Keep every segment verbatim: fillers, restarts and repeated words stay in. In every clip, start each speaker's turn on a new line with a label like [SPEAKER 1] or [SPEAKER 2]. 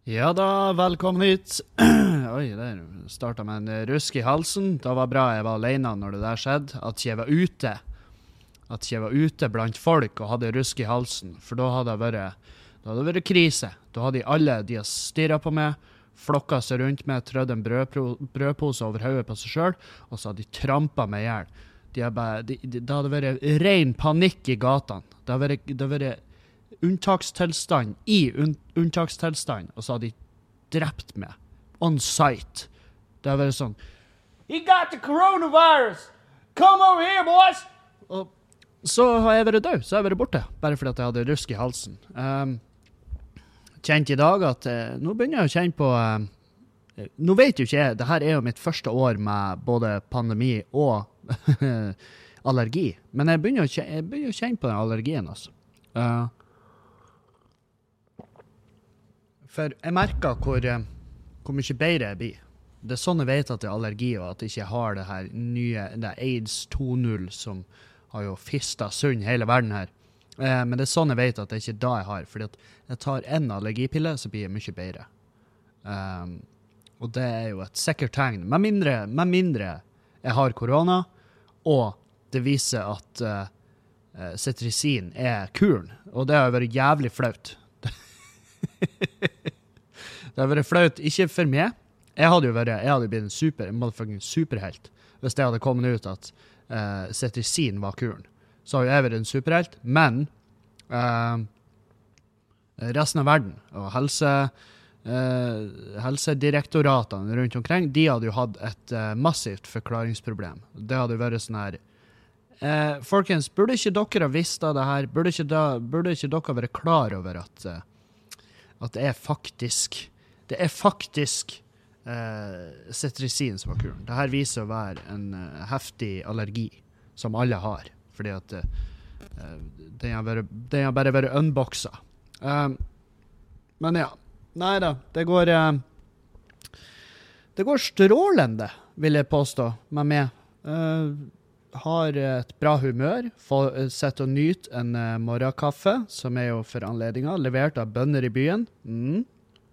[SPEAKER 1] Ja da, velkommen hit. Oi, der startet med en rusk i halsen. Det var bra jeg var alene når det der skjedde. At jeg var ute. At jeg var ute blant folk og hadde rusk i halsen. For da hadde det vært, da hadde det vært krise. Da hadde de alle, de har stirret på meg, flokket seg rundt meg, trødd en brødpro, brødpose over hodet på seg selv, og så hadde de trampet meg ihjel. De bare, de, de, det hadde vært ren panikk i gatene. Det hadde vært, det hadde vært unntakstilstand i un unntakstilstand, og så hadde de drept meg on site. Det hadde vært sånn, "He got the coronavirus! Come over here, boys!" Og så har jeg vært død, så har jeg vært borte, bare fordi at jeg hadde rusk i halsen. Um, kjent i dag at uh, nå begynner jeg å kjenne på uh, nå vet jo ikke jeg, det her er jo mitt første år med både pandemi og allergi, men jeg begynner, å kjenne, jeg begynner å kjenne på den allergien, altså. Uh, For jeg merker hvor, hvor mye bedre jeg blir. Det er sånn jeg vet at det er allergi, og at jeg ikke har det her nye, det AIDS to punkt null som har jo fistet sund hele verden her. Eh, men det er sånn jeg vet at det ikke er da jeg har, fordi at jeg tar en allergipille, så blir jeg mye bedre. Um, og det er jo et sikkert tegn. Med mindre, med mindre jeg har korona, og det viser at uh, cetirizin er kuren, og det har vært jævlig flaut. Det har vært flaut, ikke for meg. Jeg hadde jo vært, jeg hadde blitt en super, en motherfucking superhelt hvis det hadde kommet ut at uh, cetirizin var kuren. Så har jeg vært en superhelt, men uh, resten av verden og helse, uh, helsedirektoratene rundt omkring, de hadde jo hatt et uh, massivt forklaringsproblem. Det hadde jo vært sånn her, uh, folkens, burde ikke dere ha visst av det her? Burde ikke, da, burde ikke dere være klar over at uh, at det er faktisk, det er faktisk uh, cetirizin som var kuren. Det her viser å være en uh, heftig allergi som alle har, fordi at uh, den har bare, den har bare vært unboxet. Um, men ja, nei da, det går uh, det går strålende, vil jeg påstå, med meg. Uh, har et bra humør, får sett og nyt en uh, morgenkaffe, som er jo for anledningen, levert av bønder i byen. Mm.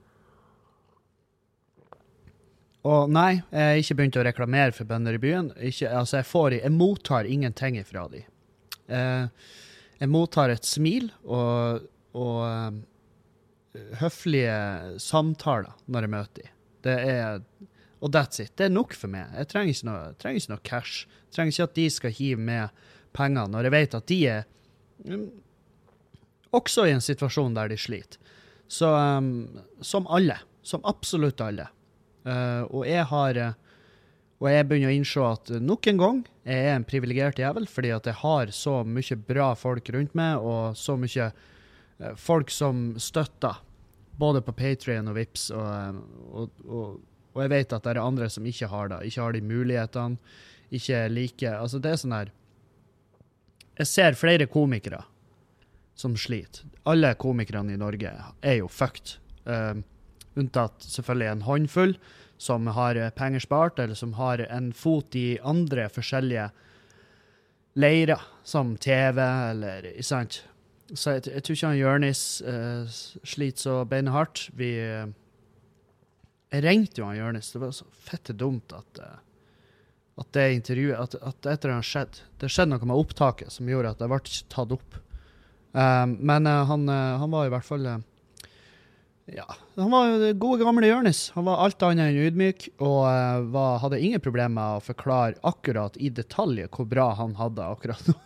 [SPEAKER 1] Og nei, jeg har ikke begynt å reklamere for bønder i byen. Ikke, altså jeg, får, jeg mottar ingenting fra de. Uh, jeg mottar et smil og, og uh, høflige samtaler når jeg møter de. Det er... Og that's it. Det er nok for meg. Jeg trenger ikke noe, trenger ikke noe cash. Jeg trenger ikke at de skal hive med penger når jeg vet at de er um, også i en situasjon der de sliter. Så um, som alle. Som absolutt alle. Uh, og jeg har og jeg begynner å innse at nok en gang jeg er en privilegert jævel, fordi at jeg har så mye bra folk rundt meg, og så mye uh, folk som støtter, både på Patreon og Vips, og, og, og Og jeg vet at det er andre som ikke har det, ikke har de mulighetene, ikke like, altså det er sånn her, jeg ser flere komikere som sliter. Alle komikerne i Norge er jo fucked, uh, unntatt selvfølgelig en håndfull som har penger spart, eller som har en fot i andre forskjellige leirer, som T V, eller, ikke sant? Så jeg, jeg tror ikke han Jørnis uh, sliter så beinhardt. Vi... Uh, Jeg ringte jo han Jørnis, det var så fette dumt at, at det intervjuet, at, at etter det har skjedd, det skjedde noe med opptaket som gjorde at det ble ikke tatt opp. Um, men uh, han, uh, han var i hvert fall, uh, ja, han var jo det gode gamle Jørnis. Han var alt annet enn ydmyk, og uh, var, hadde ingen problemer med å forklare akkurat i detalj hvor bra han hadde akkurat nå.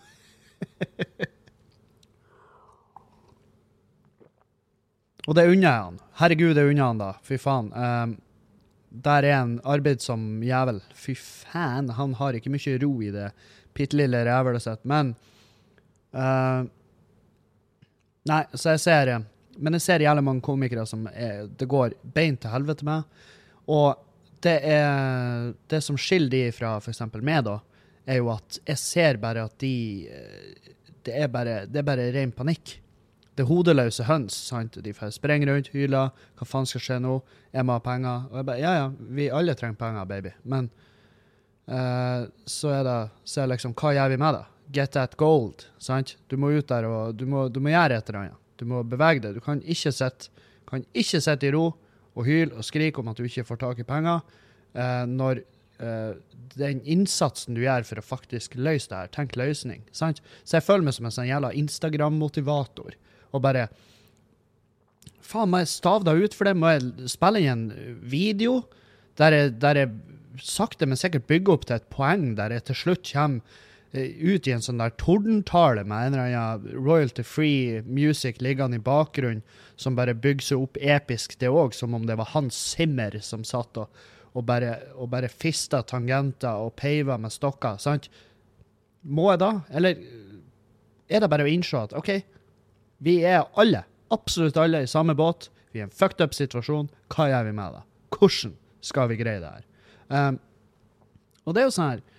[SPEAKER 1] Og det unner jeg han. Herregud, det unner han da. Fy faen. Um, der er en arbeid som jævel. Fy faen, han har ikke mye ro i det pittelille rævelet sitt. Men, uh, nei, så jeg ser, men jeg ser jævlig mange komikere som er, det går beint til helvete med. Og det er, det som skiller de fra for eksempel meg da, er jo at jeg ser bare at de, det er bare, det er bare ren panikk. Det er hodeløse høns, sant? De får sprenge rundt, hyler, hva faen skal skje nå? Jeg må ha penger. Og jeg bare, ja, ja, vi alle trenger penger, baby. Men uh, så er det, så er det liksom, hva gjør vi med det? Get that gold, sant? Du må ut der, og du må, du må gjøre et eller annet. Du må bevege deg. Du kan ikke sette, kan ikke sette i ro og hyl og skrik om at du ikke får tak i penger, uh, når uh, den innsatsen du gjør for å faktisk løse det her, tenk løsning, sant? Så jeg føler meg som en sånn jævla Instagram-motivator, og bare, faen, må jeg stave deg ut for det? Må jeg spille inn en video, der jeg, der jeg sakte, men sikkert bygger opp til et poeng, der jeg til slutt kommer ut i en sånn der tordentale med en eller annen royalty-free music liggende i bakgrunnen, som bare bygger seg opp episk det også, som om det var Hans Zimmer som satt og, og, bare, og bare fistet tangenter og peivet med stokker, sant? Må jeg da? Eller er det bare å innse at, ok, vi er alle, absolutt alle i samme båt, vi er i en fucked up situasjon, hva gjør vi med det? Hvordan skal vi greie det her? Um, og det er jo sånn her,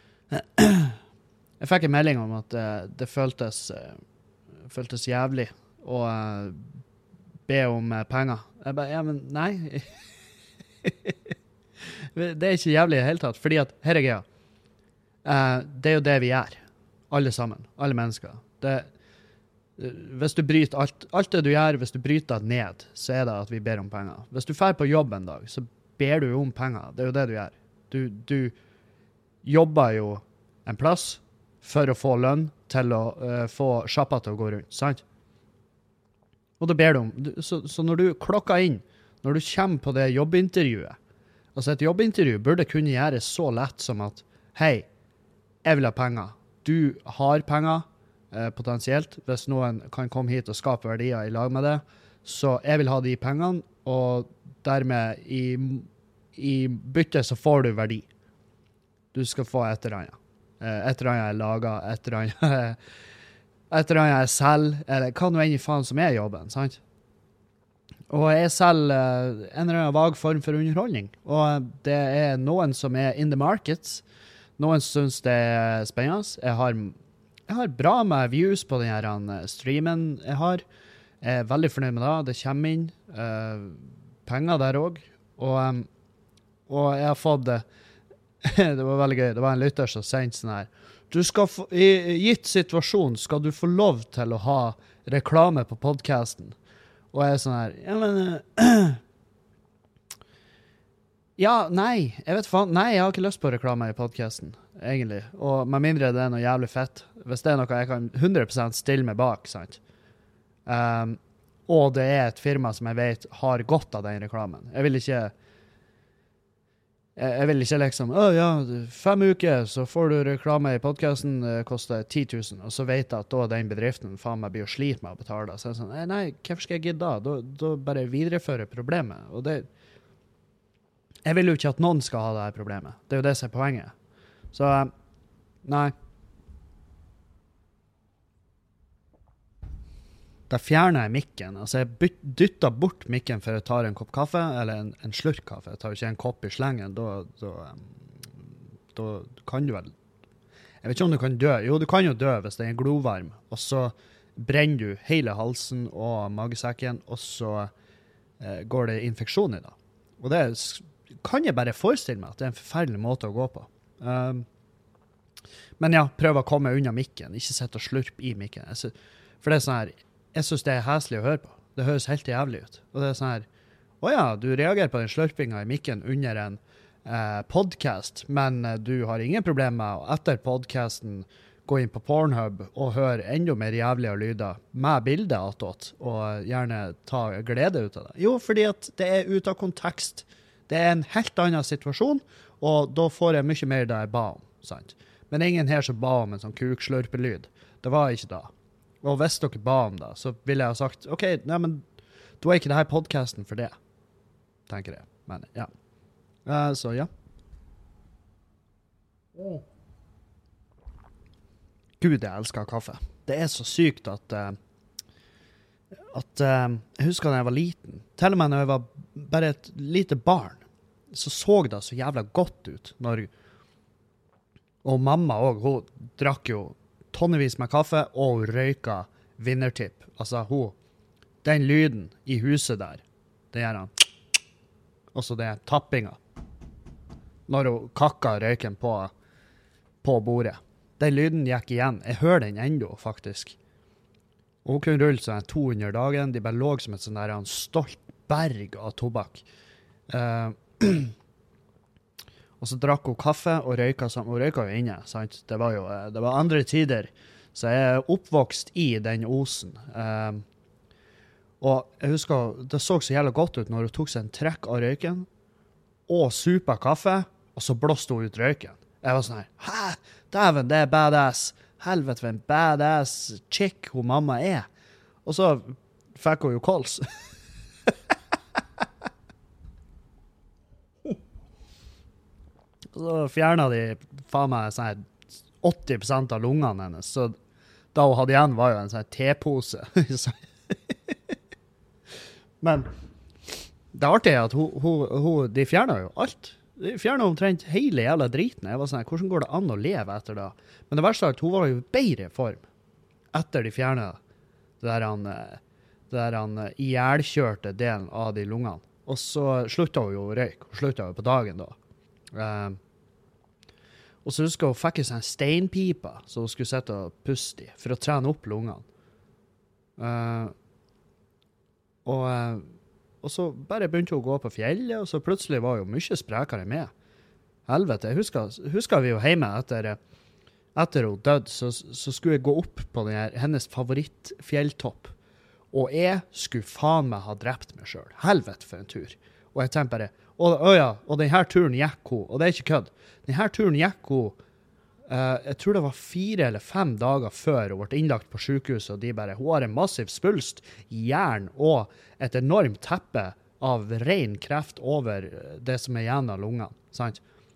[SPEAKER 1] jeg fikk en melding om at uh, det føltes, uh, føltes jævlig å uh, be om uh, penger. Jeg bare, ja, men nei. Det er ikke jævlig i det hele tatt, fordi at, her er greia, uh, det er jo det vi gjør, alle sammen, alle mennesker. Det, uh, hvis du bryter alt, alt det du gjør, hvis du bryter ned, så er det at vi ber om penger. Hvis du fer på jobb en dag, så ber du om penger. Det er jo det du gjør. Du, du jobber jo en plass, for å få lønn til å uh, få sjappa til å gå rundt, sant? Og da ber du om, du, så, så når du klokker inn, når du kommer på det jobbintervjuet, altså et jobbintervju burde kunne gjøre så lett som at, hei, jeg vil ha penger. Du har penger, uh, potensielt, hvis noen kan komme hit og skape verdier i lag med det, så jeg vil ha de pengene, og dermed i, i bytte så får du verdi. Du skal få et eller annet. Et eller annet jeg lager, et eller annet, et eller annet jeg selger, eller hva nå enn i faen som er jobben, sant? Og jeg selger en eller annen vag form for underholdning, og det er noen som er in the markets, noen synes det er spennende. Jeg har, jeg har bra med views på denne streamen jeg har. Jeg er veldig fornøyd med det, det kommer inn uh, penger der også, og, um, og jeg har fått det. Det var veldig gøy. Det var en lytter som sendte sånn her. Du skal få, i gitt situasjon skal du få lov til å ha reklame på podcasten. Og jeg er sånn her, ja, men uh, ja, nei, jeg vet faen, nei, jeg har ikke lyst på reklame i podcasten, egentlig. Og med mindre det er noe jævlig fett. Hvis det er noe jeg kan hundre prosent stille meg bak, sant? Um, og det er et firma som jeg vet har godt av den reklamen. Jeg vil ikke Jeg vil ikke liksom, å ja, fem uker, så får du reklame i podcasten, det koster ti tusen, og så vet jeg at da den bedriften faen meg blir å slite med å betale. Så jeg er sånn, nei, nei, hvorfor skal jeg gidde da? Da, da bare viderefører problemet. Og det, jeg vil jo ikke at noen skal ha det her problemet. Det er jo det som er poenget. Så, nei. Da fjerner jeg mikken. Altså, jeg byt, dytter bort mikken for jeg tar en kopp kaffe, eller en, en slurk kaffe. Jeg tar jo ikke en kopp i slengen, da, da, da kan du vel... Jeg vet ikke om du kan dø. Jo, du kan jo dø hvis det er glovarm, og så brenner du hele halsen og magesekken, og så eh, går det infeksjon i det. Og det kan jeg bare forestille meg at det er en forferdelig måte å gå på. Um, men ja, prøv å komme unna mikken, ikke sette og slurp i mikken. Altså, for det er sånn her... Jeg synes det er hæslig å høre på. Det høres helt jævlig ut. Og det er sånn her, åja, du reagerer på den slurpingen i mikken under en eh, podcast, men eh, du har ingen problem med å etter podcasten gå inn på Pornhub og høre enda mer jævlige lyder med bildet attåt, og gjerne ta glede ut av det. Jo, fordi at det er ut av kontekst. Det er en helt annen situasjon, og da får jeg mye mer det jeg ba om, sant? Men ingen her som ba om en sånn kukslurpelyd. Det var ikke det. Og hvis dere ba om det, så ville jeg ha sagt, ok, nei, men da er ikke dette podcasten for det, tenker jeg. Men ja. Uh, så ja. Mm. Gud, jeg elsker kaffe. Det er så sykt at, uh, at uh, jeg husker da jeg var liten, til og med når jeg var bare et lite barn, så så det så jævla godt ut. Når, og mamma også, hun drakk jo tonnevis med kaffe, og røyka vinnertipp. Altså, hun, den lyden i huset der, det gjør han. Også det tappinga. Når hun kakka røyken på, på bordet. Den lyden gikk igjen. Jeg hører den enda, faktisk. Og hun kunne rulle sånn to hundre dagen. De bare lå som et sånn der en stolt berg av tobakk. Uh, og så drakk hun kaffe og røyka sammen. Hun røyka jo inne, sant? Det var jo det var andre tider. Så jeg er oppvokst i den osen. Uh, og jeg husker, det så så jævlig godt ut når hun tok seg en trekk av røyken, og supa kaffe, og så blåste hun ut røyken. Jeg var sånn her, hæ? Dæven, det er badass. Helvete, for en badass chick hun mamma er. Og så fikk hun jo kols. Og så fjernet de faen meg sånn her åtti prosent av lungene hennes. Så da hun hadde igjen var jo en sånn her tepose. Men det artige er at hun, hun, hun, de fjernet jo alt. De fjernet omtrent hele jævla driten. Jeg var sånn, hvordan går det an å leve etter det? Men det verste er at hun var jo i bedre form etter de fjernet det der han, det der han ihjelkjørte delen av de lungene. Og så sluttet hun jo å røyke. Hun sluttet jo på dagen da. Um, og så husker hun fikk en sånn steinpipe så hun skulle sette og puste i for å trene opp lungene. Uh, og... Uh, Og så bare begynte hun å gå på fjellet, og så plutselig var hun jo mye sprekere med. Helvete, jeg husker, husker vi jo hjemme etter, etter hun døde, så, så skulle jeg gå opp på den her, hennes favorittfjelltopp. Og jeg skulle faen meg ha drept meg selv. Helvete for en tur. Og jeg tenkte bare, å, å ja, og denne turen gikk hun, og det er ikke kødd. Denne turen gikk hun, uh, jeg tror det var fire eller fem dager før hun ble innlagt på sykehuset, og de bare, hun har en massiv spulst, jern og et enormt teppe av ren kreft over det som er igjen av lungene, sant?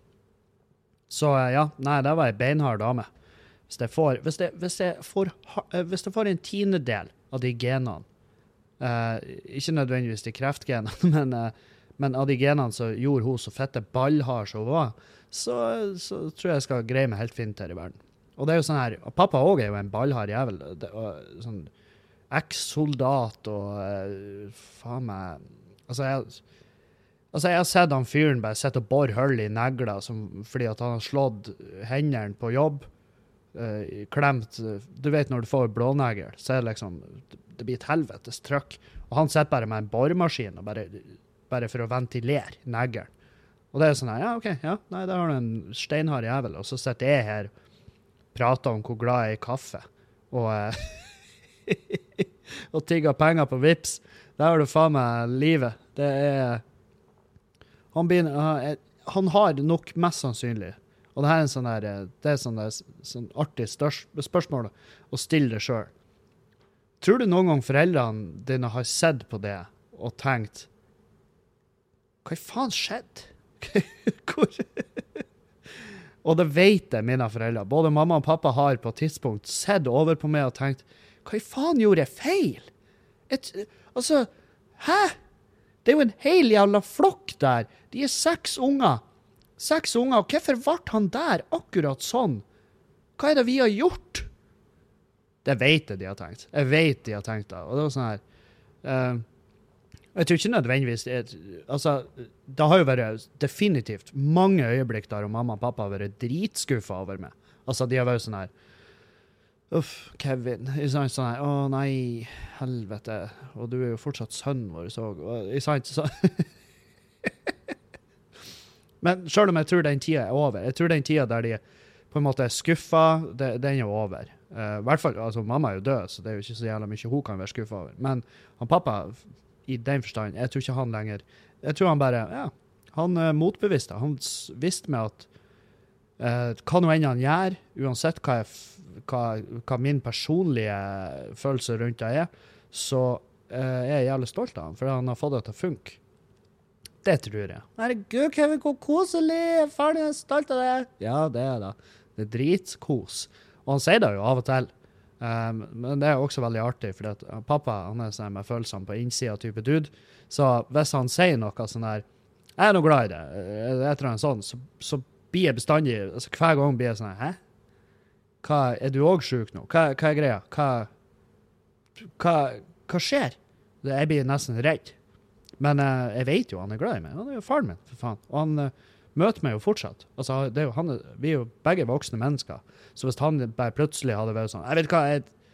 [SPEAKER 1] Så ja, nei, det var en beinhard dame. Hvis jeg får, hvis jeg, hvis jeg får, hvis jeg får en tiendedel av de genene, uh, ikke nødvendigvis de kreftgenene, men, uh, men av de genene som gjorde hun så fette ballhard som hun var, så, så tror jeg jeg skal greie meg helt fint her i verden. Og det er jo sånn her, og pappa også er jo en ballhard jævel, det, og, sånn, eks-soldat og uh, faen meg altså jeg, altså jeg har sett han fyren bare sette og bor hull i negler som, fordi at han har slått hendene på jobb uh, klemt, du vet når du får blånegel så er det liksom, det blir et helvetes trøkk og han setter bare med en bormaskin og bare, bare for å ventilere neglen og det er sånn her, ja ok, ja, nei da har du en steinhard jævel og så sitter jeg her prater om hvor glad jeg er i kaffe og uh, og tigger penger på Vips. Der har du faen meg livet. Det er... Han, begynner, han har nok mest sannsynlig. Og det her er en sånn der, det er sånn, der, sånn artig størst, spørsmål å stille det selv. Tror du noen gang foreldrene dine har sett på det og tenkt hva faen skjedde? Hvor... og det vet jeg mine foreldre. Både mamma og pappa har på et tidspunkt sett over på meg og tenkt hva faen gjorde jeg feil? Et, altså, hæ? Det er jo en hel jævla flokk der. De er seks unger. Seks unger, og hvorfor ble han der akkurat sånn? Hva er det vi har gjort? Det vet jeg de har tenkt. Jeg vet de har tenkt det. Og det var sånn her... Uh, jeg tror ikke nødvendigvis... Jeg, altså, det har jo vært definitivt mange øyeblikk der og mamma og pappa har vært dritskuffet over meg. Altså, de har vært sånn her... Uff, Kevin. I sant, sånn her, å nei, helvete. Og du er jo fortsatt sønnen vår, så. I sant, så. Men selv om jeg tror den tida er over, jeg tror den tida der de på en måte er skuffet, det, den er over. Uh, I hvert fall, altså mamma er jo død, så det er jo ikke så jævla mye hun kan være skuffet over. Men han pappa, i den forstand, jeg tror ikke han lenger, jeg tror han bare, ja, han er motbevisst. Han visste med at uh, hva noe enn han gjør, uansett hva jeg Hva, hva min personlige følelse rundt det er, så uh, er jeg jævlig stolt av han, for han har fått det til å funke. Det tror jeg. Herregud, Kevin, hvor koselig! Faren er stolt av det! Ja, det er det. Det er dritkos. Og han sier det jo av og til. Um, men det er også veldig artig, for at pappa, han er sånn med følelsene på innsida type dude, så hvis han sier noe sånn her, jeg er noe glad i det, et eller annet sånn, så, så blir jeg bestandig, altså hver gang blir jeg sånn her, hæ? Hva, er du også syk nå? Hva, hva er greia? Hva, hva, hva skjer? Jeg blir nesten redd. Men uh, jeg vet jo han er glad i meg. Han er jo faren min, for faen. Og han uh, møter meg jo fortsatt. Altså, det er jo, han, vi er jo begge voksne mennesker. Så hvis han bare plutselig hadde vært sånn, jeg vet hva, jeg,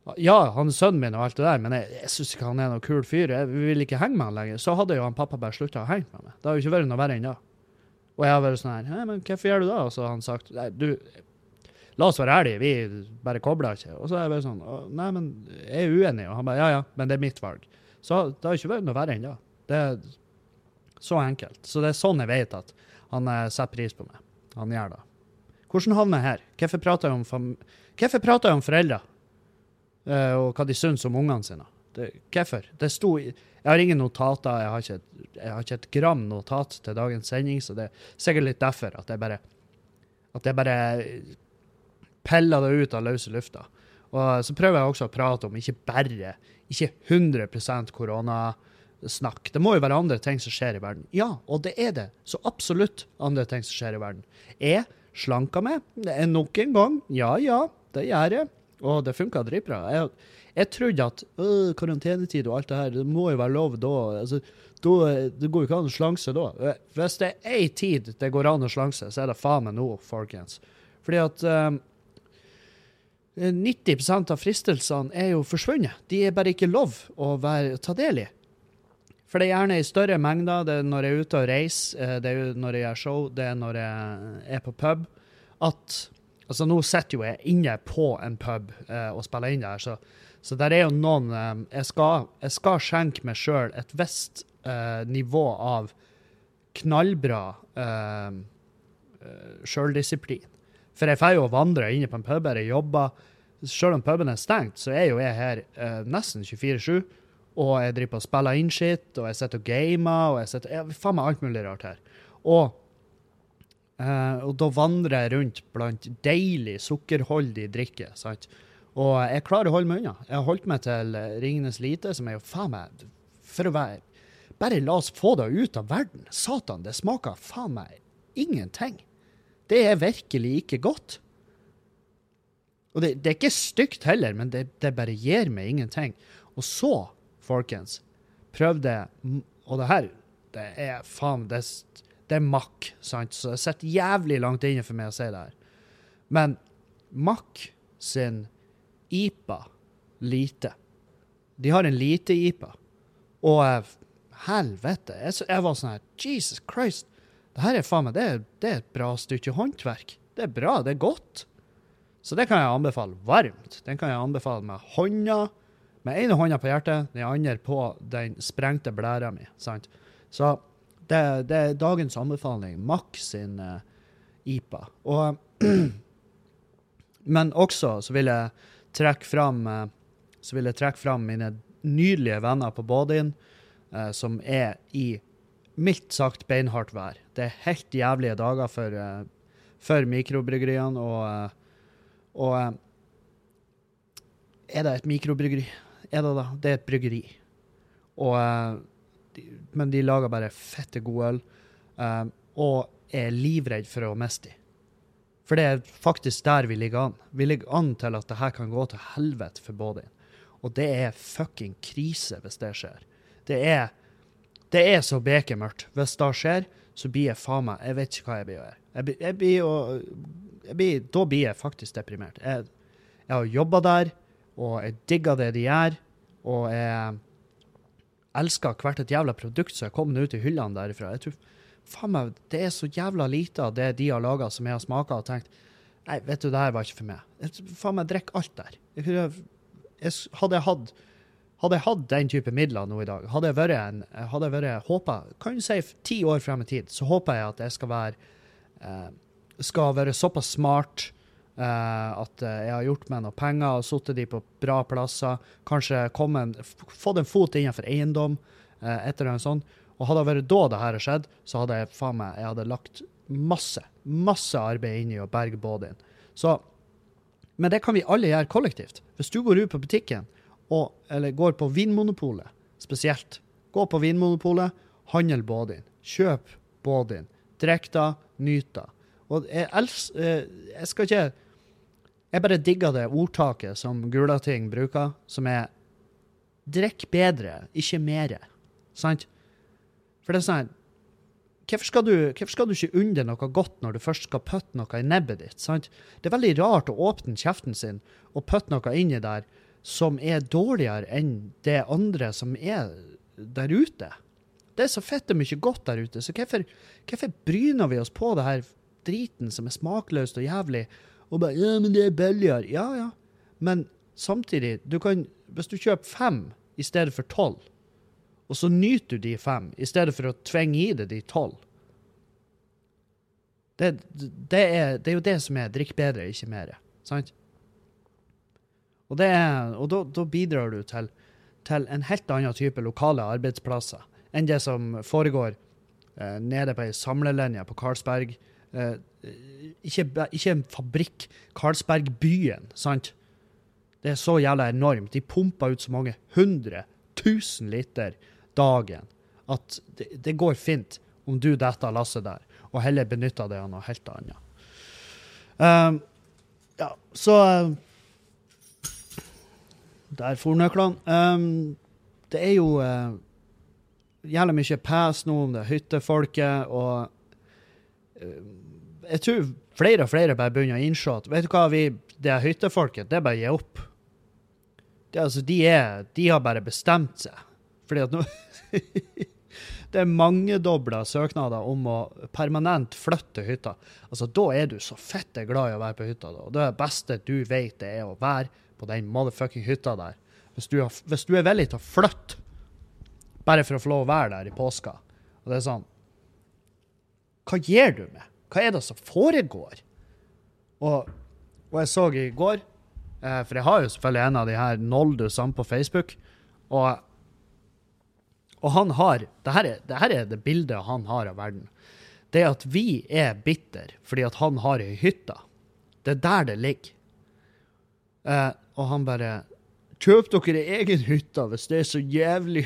[SPEAKER 1] Ja, han er sønnen min og alt det der, men jeg, jeg synes ikke han er noen kul fyr. Jeg vil ikke henge med han lenger. Så hadde jo han pappa bare sluttet å henge med meg. Det har jo ikke vært noe verre enn da. Og jeg har vært sånn her, «Hæ, men hvorfor gjør du da?» Og så har han sagt, «Nei, du, la oss være ærlige, vi bare kobler ikke.» Og så er jeg bare sånn, «Nei, men jeg er uenig.» Og han bare, «Ja, ja, men det er mitt valg.» Så det har ikke vært noe verre enn da. Det er så enkelt. Så det er sånn jeg vet at han eh, setter pris på meg. Han gjør det. Hvordan havner jeg her? Hvorfor prater jeg om, fam Hvorfor prater jeg om foreldre? Uh, og hva de synes om ungene sine. Det, hvorfor? Det sto i, jeg har ingen notater, jeg har, ikke, jeg har ikke et gram notat til dagens sending, så det er sikkert litt derfor at jeg bare, at jeg bare peller det ut av løse lufta. Og så prøver jeg også å prate om ikke bare, ikke hundre prosent koronasnakk. Det må jo være andre ting som skjer i verden. Ja, og det er det. Så absolutt andre ting som skjer i verden. Jeg slanker meg, det er nok en gang, ja, ja, det gjør jeg. Og det funket dritbra. Jeg, jeg trodde at øh, karantenetid og alt det her, det må jo være lov da. Altså, da det går jo ikke an å slanke seg da. Hvis det er en tid det går an å slanke seg, så er det faen meg nå, folkens. Fordi at um, nitti prosent av fristelsene er jo forsvunnet. De er bare ikke lov å være, ta del i. For det er gjerne i større mengder, det er når jeg er ute og reiser, det er jo når jeg gjør show, det er når jeg er på pub, at altså nå sitter jo jeg inne på en pub eh, og spiller inn der, så, så der er jo noen, eh, jeg, skal, jeg skal skjenke meg selv et visst eh, nivå av knallbra eh, selvdisiplin. For jeg får jo vandre inne på en pub, jeg jobber, selv om puben er stengt, så er jo jeg her eh, nesten tjuefire sju, og jeg driver på å spille inn shit, og jeg sitter og gamer, og jeg sitter, jeg faen meg alt mulig rart her. Og Uh, og da vandrer jeg rundt blant deilig, sukkerholdig drikke, sant? Og jeg klarer å holde meg unna. Jeg har holdt meg til Ringenes Lite, som er jo faen meg, for å være, bare la oss få det ut av verden. Satan, det smaker faen meg ingenting. Det er virkelig ikke godt. Og det, det er ikke stygt heller, men det, det bare gir meg ingenting. Og så, folkens, prøvde jeg, og det her, det er faen, det er Det er Mack, sant? Så det sitter jævlig langt inne for meg å si det her. Men Mack sin I P A lite. De har en lite I P A. Og uh, helvete, jeg, jeg var sånn her, Jesus Christ, det her er faen meg, det er, det er et bra stykke håndverk. Det er bra, det er godt. Så det kan jeg anbefale varmt. Den kan jeg anbefale med hånda, med ene hånda på hjertet, den andre på den sprengte blæra mi, sant? Så Det, det er dagens anbefaling, Mack sin uh, I P A. Og, men også så vil jeg trekke fram, uh, så vil jeg trekke fram mine nydelige venner på Bådin, uh, som er i mildt sagt beinhardt vær. Det er helt jævlige dager for, uh, for mikrobryggeriene, og, uh, og uh, er det et mikrobryggeri? Er det da? Det er et bryggeri. Og uh, men de lager bare fette god øl, um, og er livredd for å miste de. For det er faktisk der vi ligger an. Vi ligger an til at det her kan gå til helvete for Bådin. Og det er fucking krise hvis det skjer. Det er, det er så bekemørkt. Hvis det skjer, så blir jeg faen meg, jeg vet ikke hva jeg blir å gjøre. Jeg, jeg blir jo, jeg blir, da blir jeg faktisk deprimert. Jeg, jeg har jobbet der, og jeg digger det de gjør, og jeg elsker hvert et jævla produkt som er kommet ut i hyllene derifra. Jeg tror, faen meg, det er så jævla lite av det de har laget som jeg har smaket og tenkt, nei, vet du, det her var ikke for meg. Jeg, faen meg, drikk alt der. Jeg, jeg, jeg, hadde, jeg hatt, hadde jeg hatt den type midler nå i dag, hadde jeg vært en, hadde jeg vært, håpet, kan du si ti år frem i tid, så håper jeg at jeg skal være, eh, skal være såpass smart, Uh, at uh, jeg har gjort meg noen penger og suttet de på bra plasser, kanskje kommet, fått en fot innenfor eiendom, uh, etter en sånn, og hadde det vært da det her har skjedd, så hadde jeg faen meg, jeg hadde lagt masse, masse arbeid inn i å berge Bådin. Så, men det kan vi alle gjøre kollektivt. Hvis du går ut på butikken, og, eller går på Vinmonopolet, spesielt, gå på Vinmonopolet, handel Bådin, kjøp Bådin, drikk da, nyt da. Og jeg, els, uh, jeg skal ikke Jeg bare digger det ordtaket som Gulating bruker, som er drikk bedre, ikke mere. Sant? For det er sånn, hvorfor skal, du, hvorfor skal du ikke unne noe godt når du først skal putte noe i nebbet ditt? Sant? Det er veldig rart å åpne kjeften sin og putte noe inni der som er dårligere enn det andre som er der ute. Det er så fette mye godt der ute, så hvorfor, hvorfor bryner vi oss på det her driten som er smakløst og jævlig, og bare, ja, men det er billigere. Ja, ja. Men samtidig, du kan, hvis du kjøper fem i stedet for tolv, og så nyter du de fem, i stedet for å tvinge i det de tolv. Det, det, er, det er jo det som er drikk bedre, ikke mer. Sant? Og, det er, og da, da bidrar du til, til en helt annen type lokale arbeidsplasser enn det som foregår eh, nede på en samlelinje på Karlsberg. Eh, ikke, ikke en fabrikk, Karlsbergbyen, sant? Det er så jævla enormt. De pumper ut så mange hundre tusen liter dagen at det, det går fint om du detter lasset der, og heller benytter det av noe helt annet. Um, ja, så uh, der for nøklene. Um, det er jo uh, jævlig mye pæs nå om det hyttefolket, og uh, jeg tror flere og flere bare begynner å innse at, vet du hva, vi, det er hyttefolket, det er bare å gi opp. Det, altså, de, er, de har bare bestemt seg. Fordi at nå det er mangedobla søknader om å permanent flytte hytta. Altså, da er du så fette glad i å være på hytta. Da. Og det beste du vet det er å være på den motherfucking hytta der. Hvis du, har, hvis du er villig til å flytte, bare for å få lov å være der i påska. Og det er sånn, hva gjør du med? Hva er det som foregår? Og, og jeg så i går, eh, for jeg har jo selvfølgelig en av de her noldusene på Facebook, og Og han har, det her, er, det her er det bildet han har av verden. Det at vi er bitter fordi at han har en hytta. Det er der det ligger. Eh, og han bare, kjøp dere egen hytta hvis det er så jævlig.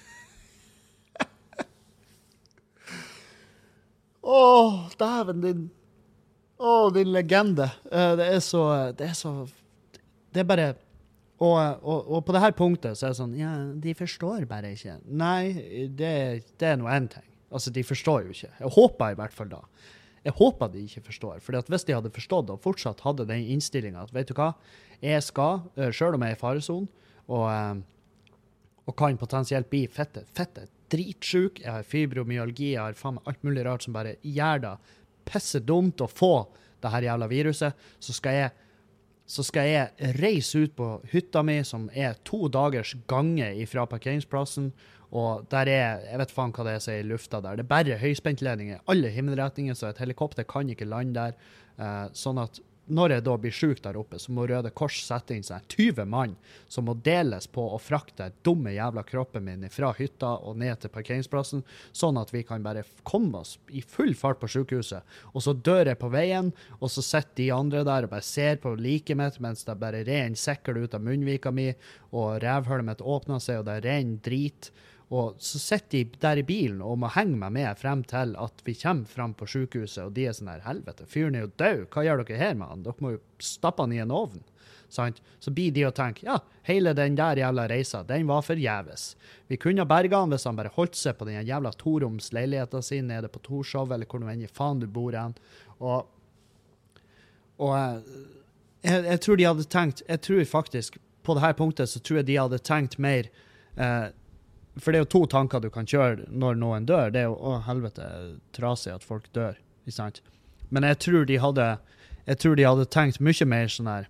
[SPEAKER 1] Åh, dæven din. Åh, din legende. Eh, det er så, det er så, det er bare... Og, og, og på det her punktet så er det sånn, ja, de forstår bare ikke. Nei, det, det er noe en ting. Altså, de forstår jo ikke. Jeg håper i hvert fall da. Jeg håper de ikke forstår. For hvis de hadde forstått og fortsatt hadde den innstillingen at, vet du hva, jeg skal, selv om jeg er i fareson, og, og kan potensielt bli fette, fette, dritsjuk, jeg har fibromyalgi, jeg har faen meg alt mulig rart som bare gjør det pisse dumt å få det her jævla viruset, så skal jeg så skal jeg reise ut på hytta mi, som er to dagers gange ifra parkeringsplassen, og der er, jeg vet faen hva det er som er i lufta der, det er bare høyspentledninger, alle himmelretninger, så et helikopter kan ikke lande der, uh, sånn at når jeg da blir syk der oppe, så må Røde Kors sette inn seg tyve mann som må deles på å frakte dumme jævla kroppen min fra hytta og ned til parkeringsplassen, sånn at vi kan bare komme oss i full fart på sykehuset. Og så dør jeg på veien, og så sitter de andre der og bare ser på liket mitt, mens det bare renner sekkel ut av munnvika mi, og revhølet mitt åpner seg, og det renner drit. Og så sitter de der i bilen og må henge meg med frem til at vi kommer frem på sykehuset, og de er sånn her, helvete, fyren er jo død, hva gjør dere her med han? Dere må jo stappe han i en ovn, sant? Så blir de å tenke, ja, hele den der jævla reisa, den var forgjeves. Vi kunne ha berget han hvis han bare holdt seg på den jævla toroms leiligheten sin nede på Torshov, eller hvor noe enn i faen du bor hen. Og, og jeg, jeg tror de hadde tenkt, jeg tror faktisk, på det her punktet, så tror jeg de hadde tenkt mer, eh, for det er jo to tanker du kan kjøre når noen dør. Det er jo, å helvete, trasig at folk dør, ikke sant? Men jeg tror de hadde, jeg tror de hadde tenkt mye mer sånn her,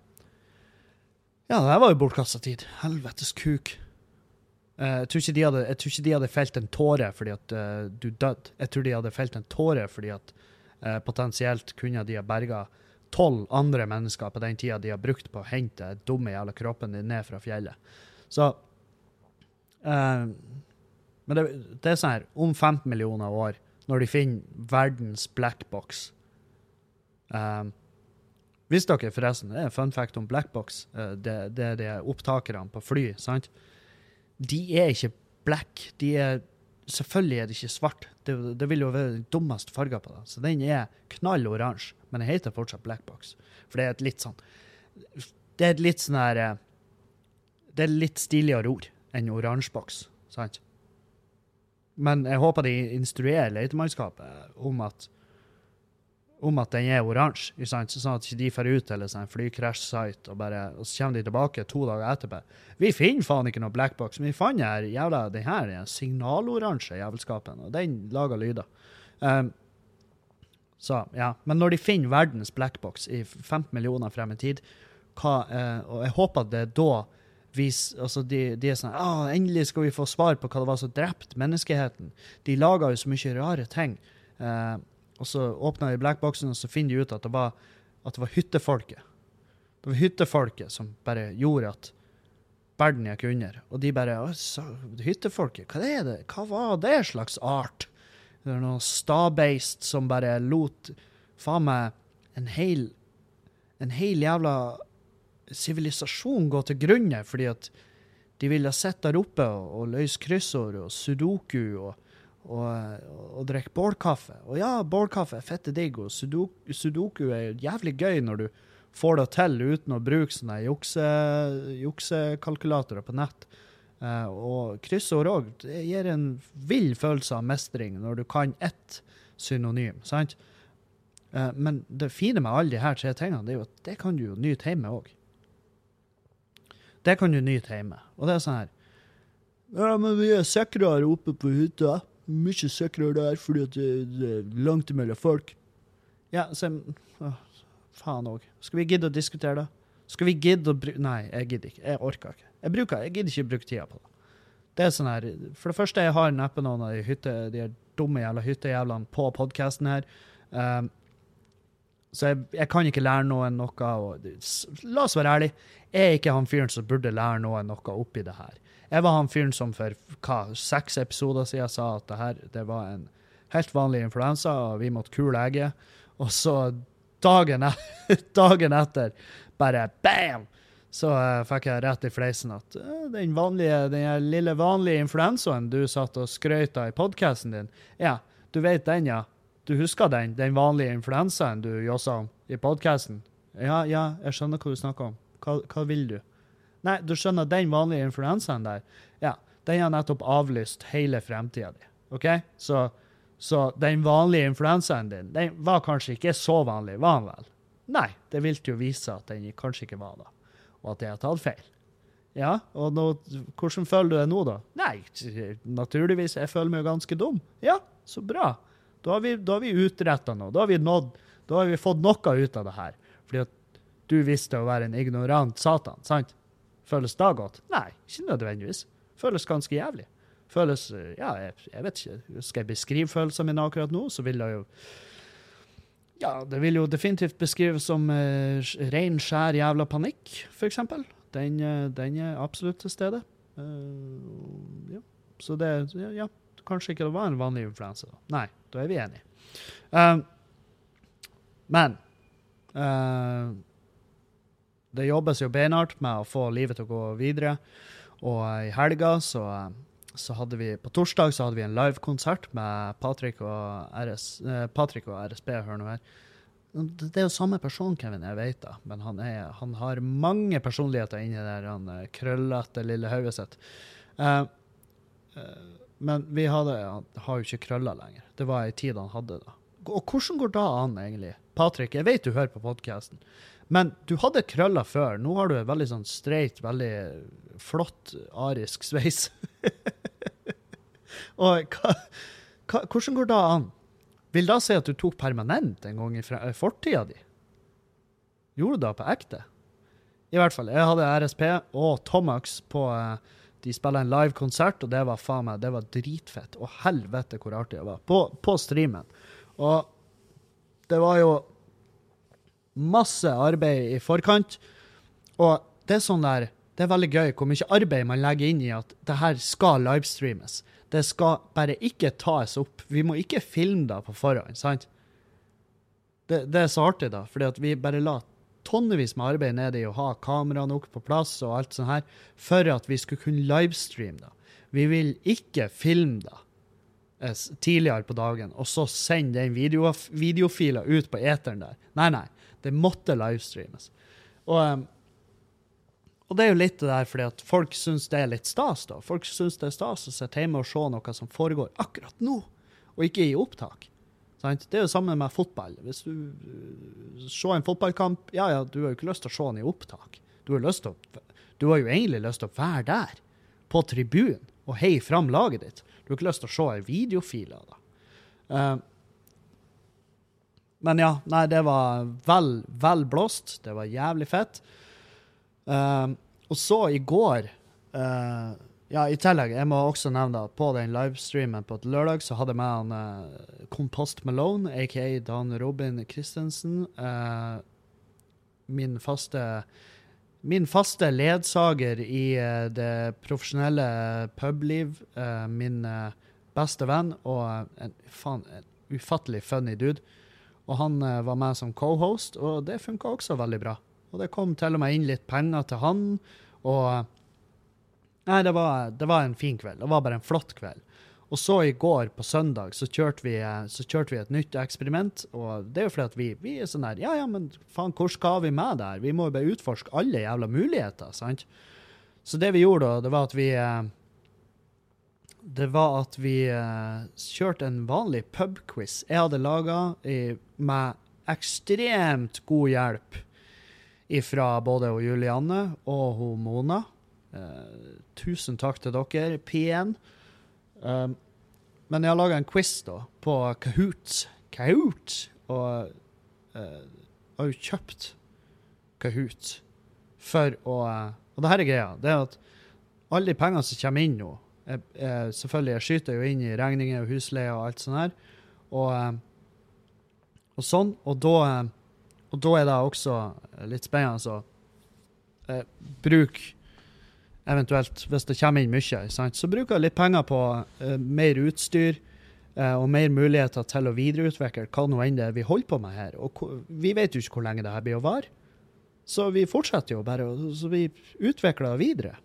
[SPEAKER 1] ja, det her var jo bortkastet tid. Helvetes kuk. Uh, jeg, tror ikke de hadde, jeg tror ikke de hadde felt en tåre fordi at uh, du død. Jeg tror de hadde felt en tåre fordi at uh, potensielt kunne de ha berget tolv andre mennesker på den tiden de har brukt på å hente dumme jævla kroppen din ned fra fjellet. Så Uh, men det, det er sånn her, om femten millioner år, når de finner verdens blackbox. Uh, visste dere forresten, det er en fun fact om blackbox, uh, det, det er de opptakerne på fly, sant? De er ikke black, de er, selvfølgelig er de ikke svart. Det, det vil jo være den dummeste farger på det. Så den er knall oransje, men det heter fortsatt blackbox. For det er et litt sånn, det er et litt sånn her, det er litt stiligere ord en oransjeboks, sant? Men jeg håper de instruerer letemannskapet om at om at den er oransje, ikke sant? Sånn at ikke de får ut til en sånn flykrasj-site, og, bare, og så kommer de tilbake to dager etterpå. Vi finner faen ikke noe blackbox, men vi fant her, jævla, den her er signaloransje jævelskapen, og den lager lyder. Um, så, ja. Men når de finner verdens blackbox i femten millioner frem i tid, hva, uh, og jeg håper at det er da Vis, altså de, de er sånn, ah, endelig skal vi få svar på hva det var som drept menneskeheten. De lager jo så mye rare ting. Eh, og så åpner de blackboxen, og så finner de ut at det var, at det var hyttefolket. Det var hyttefolket som bare gjorde at verden gikk under. Og de bare, så, hyttefolket, hva er det? Hva var det slags art? Det er noe stabeist som bare lot faen meg en hel, en hel jævla sivilisasjon gå til grunne, fordi at de ville sitte der oppe og, og løse kryssord og sudoku og, og, og, og drikke bålkaffe. Og ja, bålkaffe er fette digg, og sudoku, sudoku er jævlig gøy når du får det til uten å bruke sånne jukse, juksekalkulatorer på nett. Uh, og kryssord også, det gir en vill følelse av mestring når du kan ett synonym, sant? Uh, men det fine med alle de her tre tingene, det er jo at det kan du jo nyte hjemme også. Det kan du nyte hjemme. Og det er sånn her, ja, men vi er sikrere oppe på hytta. Mye sikrere der, fordi at det, det er langt mellom folk. Ja, så, å, faen også. Skal vi gidde å diskutere det? Skal vi gidde å bruke, nei, jeg gidder ikke. Jeg orker ikke. Jeg bruker, jeg gidder ikke å bruke tida på det. Det er sånn her, for det første, jeg har neppe noen av de, hytte, de dumme jævla hyttejævlene på podcasten her. Um, Så jeg, jeg kan ikke lære noen noe, og la oss være ærlig, jeg er ikke han fyren som burde lære noen noe oppi det her. Jeg var han fyren som for hva, seks episoder siden sa at det her, det var en helt vanlig influensa, og vi måtte kule egget. Og så dagen, et, dagen etter, bare bam! Så uh, fikk jeg rett i fleisen at uh, den vanlige, den lille vanlige influensaen du satt og skrøt av i podcasten din, ja, du vet den, ja. Du husker den, den vanlige influensaen du josset om i podcasten? Ja, ja, jeg skjønner hva du snakker om. Hva, hva vil du? Nei, du skjønner den vanlige influensaen der. Ja, den har nettopp avlyst hele fremtiden din. Ok? Så, så den vanlige influensaen din, den var kanskje ikke så vanlig, var den vel? Nei, det vil jo vise at den kanskje ikke var da, og at jeg har tatt feil. Ja, og nå, hvordan føler du det nå da? Nei, naturligvis, jeg føler meg jo ganske dum. Ja, så bra. Da har vi, da har vi utrettet noe. Da har vi nådd, da har vi fått noe ut av det her. Fordi at du visste å være en ignorant satan, sant? Føles det godt? Nei, ikke nødvendigvis. Føles ganske jævlig. Føles, ja, jeg, jeg vet ikke. Skal jeg beskrive følelsene mine akkurat nå, så vil det jo, ja, det vil jo definitivt beskrives som uh, ren, skjær jævla panikk, for eksempel. Den, uh, den er absolutt til stede. Uh, ja. Så det, ja, ja. Kanskje ikke det var en vanlig influensa. Nei, da er vi enige. Um, men uh, det jobbes jo beinhardt med å få livet til å gå videre. Og i helga så, så hadde vi, på torsdag så hadde vi en live-konsert med Patrick og, R S, uh, Patrick og R S B, hør nå her. Det er jo samme person, Kevin, jeg vet da. Men han, er, han har mange personligheter inni der, han uh, krøllete lille høyet sitt. Uh, uh, Men vi hadde, han har jo ikke krøller lenger. Det var en tid han hadde da. Og hvordan går det an egentlig? Patrick, jeg vet du hører på podcasten, men du hadde krøller før. Nå har du en veldig sånn straight, veldig flott arisk sveis. Og hva, hva, hvordan går det an? Vil da si at du tok permanent en gang i fortida di? Gjorde du det på ekte? I hvert fall, jeg hadde R S P og Tomax på... De spiller en live konsert, og det var faen meg, det var dritfett. Og helvete hvor artig det var. På, på streamen. Og det var jo masse arbeid i forkant. Og det er sånn der, det er veldig gøy hvor mye arbeid man legger inn i at det her skal livestreames. Det skal bare ikke tas opp. Vi må ikke filme det på forhånd, sant? Det, det er så artig da, fordi at vi bare la tonnevis med arbeid nede i å ha kamera nok på plass og alt sånt her, for at vi skulle kunne livestreame da. Vi vil ikke filme da eh, tidligere på dagen, og så sende den video, videofila ut på eteren der. Nei, nei, det måtte livestreames. Og, um, og det er jo litt det der, fordi at folk synes det er litt stas da. Folk synes det er stas å sitte hjemme og se noe som foregår akkurat nå, og ikke i opptak. Sant? Det er jo samme med fotball. Hvis du uh, ser en fotballkamp, ja, ja, du har jo ikke lyst til å se den i opptak. Du har, lyst til å, du har jo egentlig lyst til å være der, på tribunen, og hei fram laget ditt. Du har ikke lyst til å se en videofil av det. Uh, men ja, nei, det var vel, vel blåst. Det var jævlig fett. Uh, og så i går, uh, ja, i tillegg, jeg må også nevne at på den livestreamen på et lørdag, så hadde jeg med han uh, Kompost Malone, a k a. Dan Robin Christensen, uh, min faste, min faste ledsager i uh, det profesjonelle publiv, uh, min uh, beste venn, og uh, en, fan, en ufattelig funny dude. Og han uh, var med som co-host, og det funket også veldig bra. Og det kom til og med inn litt penger til han, og uh, nei, det var, det var en fin kveld. Det var bare en flott kveld. Og så i går på søndag så kjørte vi, så kjørte vi et nytt eksperiment, og det er jo fordi at vi, vi er sånn her, ja, ja, men faen, hvor skal vi med der? Vi må jo bare utforske alle jævla muligheter, sant? Så det vi gjorde da, det var at vi, det var at vi kjørte en vanlig pubquiz. Jeg hadde laget i, med ekstremt god hjelp ifra både Julianne og Mona. Uh, tusen takk til dere, P N. Um, men jeg har laget en quiz da, på Kahoot. Kahoot! Og uh, har jo kjøpt Kahoot for å... Uh, og det her er greia, det er at alle de pengene som kommer inn nå, jeg, jeg, selvfølgelig jeg skyter jo inn i regninger og husleie og alt sånt her, og, uh, og sånn, og da, uh, og da er det også litt spennende, så uh, bruk eventuelt, hvis det kommer inn mye, sant? Så bruker jeg litt penger på uh, mer utstyr uh, og mer muligheter til å videreutvikle hva nå enn det vi holder på med her. Og vi vet jo ikke hvor lenge det her blir å vare. Så vi fortsetter jo bare, så vi utvikler det videre.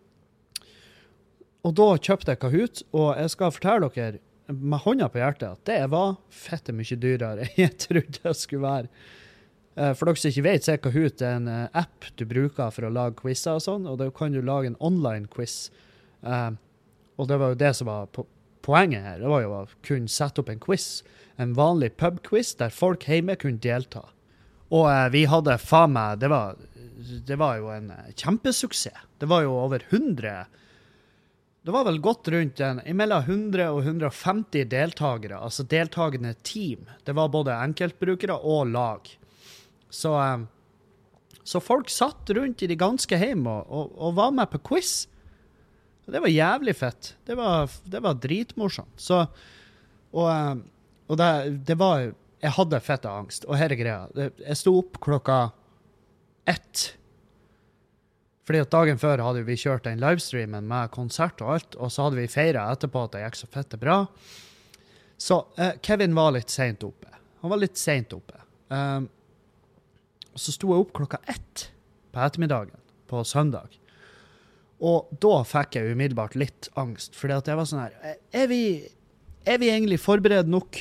[SPEAKER 1] Og da kjøpte jeg Kahoot, og jeg skal fortelle dere med hånda på hjertet at det var fette mye dyrere enn jeg trodde det skulle være. For dere som ikke vet, så er Kahoot en app du bruker for å lage quizzer og sånn, og da kan du lage en online quiz. Og det var jo det som var po- poenget her. Det var jo å kunne sette opp en quiz, en vanlig pubquiz der folk hjemme kunne delta. Og vi hadde faen meg, det var, det var jo en kjempesuksess. Det var jo over hundre, det var vel godt rundt en, imellom hundre og hundre og femti deltagere, altså deltagende team. Det var både enkeltbrukere og lag. Så, så folk satt rundt i de ganske hjem og, og, og var med på quiz. Det var jævlig fett. Det var, det var dritmorsomt. Så, og, og det, det var, jeg hadde fett angst. Og her er greia. Jeg stod opp klokka ett. Fordi at dagen før hadde vi kjørt en livestreamen med konsert og alt, og så hadde vi feiret etterpå at det gikk så fett bra. Så eh, Kevin var litt sent oppe. Han var litt sent oppe. Um, Og så sto jeg opp klokka ett på ettermiddagen på søndag. Og da fikk jeg umiddelbart litt angst, fordi at jeg var sånn her, er vi, er vi egentlig forberedt nok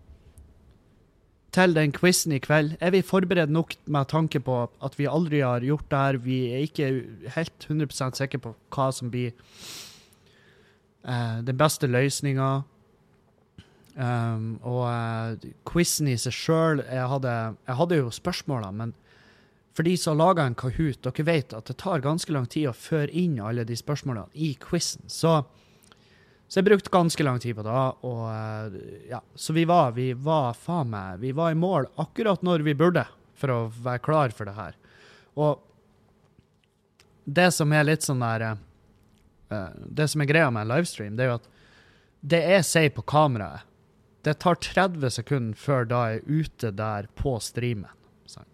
[SPEAKER 1] til den quizen i kveld? Er vi forberedt nok med tanke på at vi aldri har gjort det her? Vi er ikke helt hundre prosent sikre på hva som blir eh, den beste løsningen. Um, og uh, quizen i seg selv, jeg hadde, jeg hadde jo spørsmålet, men for de som lager en Kahoot, dere vet at det tar ganske lang tid å føre inn alle de spørsmålene i quizen, så, så jeg brukte ganske lang tid på det, og uh, ja, så vi var, vi var faen meg, vi var i mål akkurat når vi burde, for å være klar for det her. Og det som er litt sånn der, uh, det som er greia med en livestream, det er jo at det jeg sier på kameraet, det tar tretti sekunder før da jeg er ute der på streamen. Sant?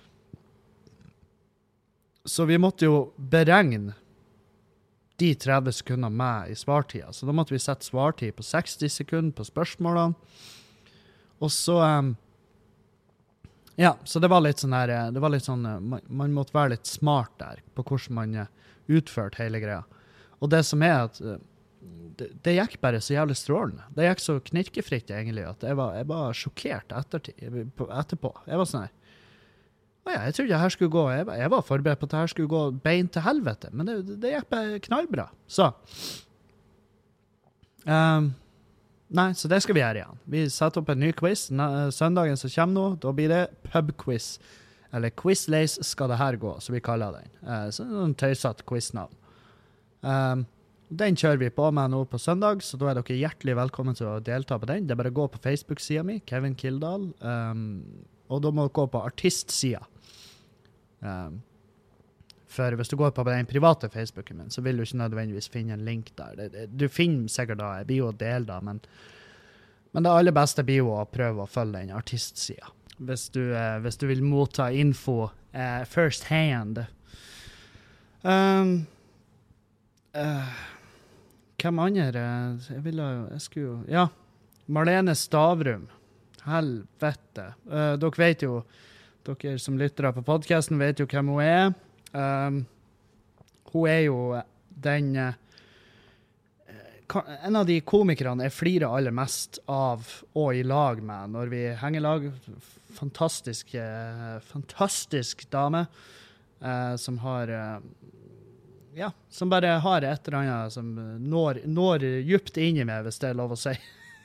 [SPEAKER 1] Så vi måtte jo beregne de tretti sekundene med i svartida. Så da måtte vi sette svartid på seksti sekunder på spørsmålene. Og så... Um, ja, så det var litt sånn her... Det var litt sånn... Man, man måtte være litt smart der på hvordan man utførte hele greia. Og det som er at... Det, det gikk bare så jævlig strålende. Det gikk så knirkefritt egentlig, at jeg var, jeg var sjokkert ettertid, etterpå. Jeg var sånn her, å ja, jeg trodde det her skulle gå, jeg var, jeg var forberedt på at det her skulle gå bein til helvete, men det, det gikk bare knallbra. Så, um, nei, så det skal vi gjøre igjen. Vi setter opp en ny quiz. N- søndagen som kommer nå, da blir det pubquiz. Eller quizlace skal det her gå, så vi kaller den. Uh, så det er en tøysatt quiznavn. Um, den kjører vi på med nå på søndag, så da er dere hjertelig velkommen til å delta på den. Det er bare å gå på Facebook-sida mi, Kevin Kildahl, um, og da må dere gå på artistsida. Um, For hvis du går på den private Facebooken min, så vil du ikke nødvendigvis finne en link der. Det, det, du finner sikkert da, jeg blir jo å dele da, men, men det aller beste blir jo å prøve å følge den artistsida. Hvis du, eh, hvis du vil motta info eh, first hand. Um, uh, hvem andre? Jeg ville jo, jeg skulle jo, ja, Marlene Stavrum. Helvete. Uh, dere vet jo, dere som lytter på podcasten vet jo hvem hun er. Um, hun er jo den uh, en av de komikerne jeg flirer aller mest av og i lag med når vi henger lag. Fantastisk uh, fantastisk dame uh, som har uh, ja, som bare har et eller annet som når, når djupt inn i meg, hvis det er lov å si.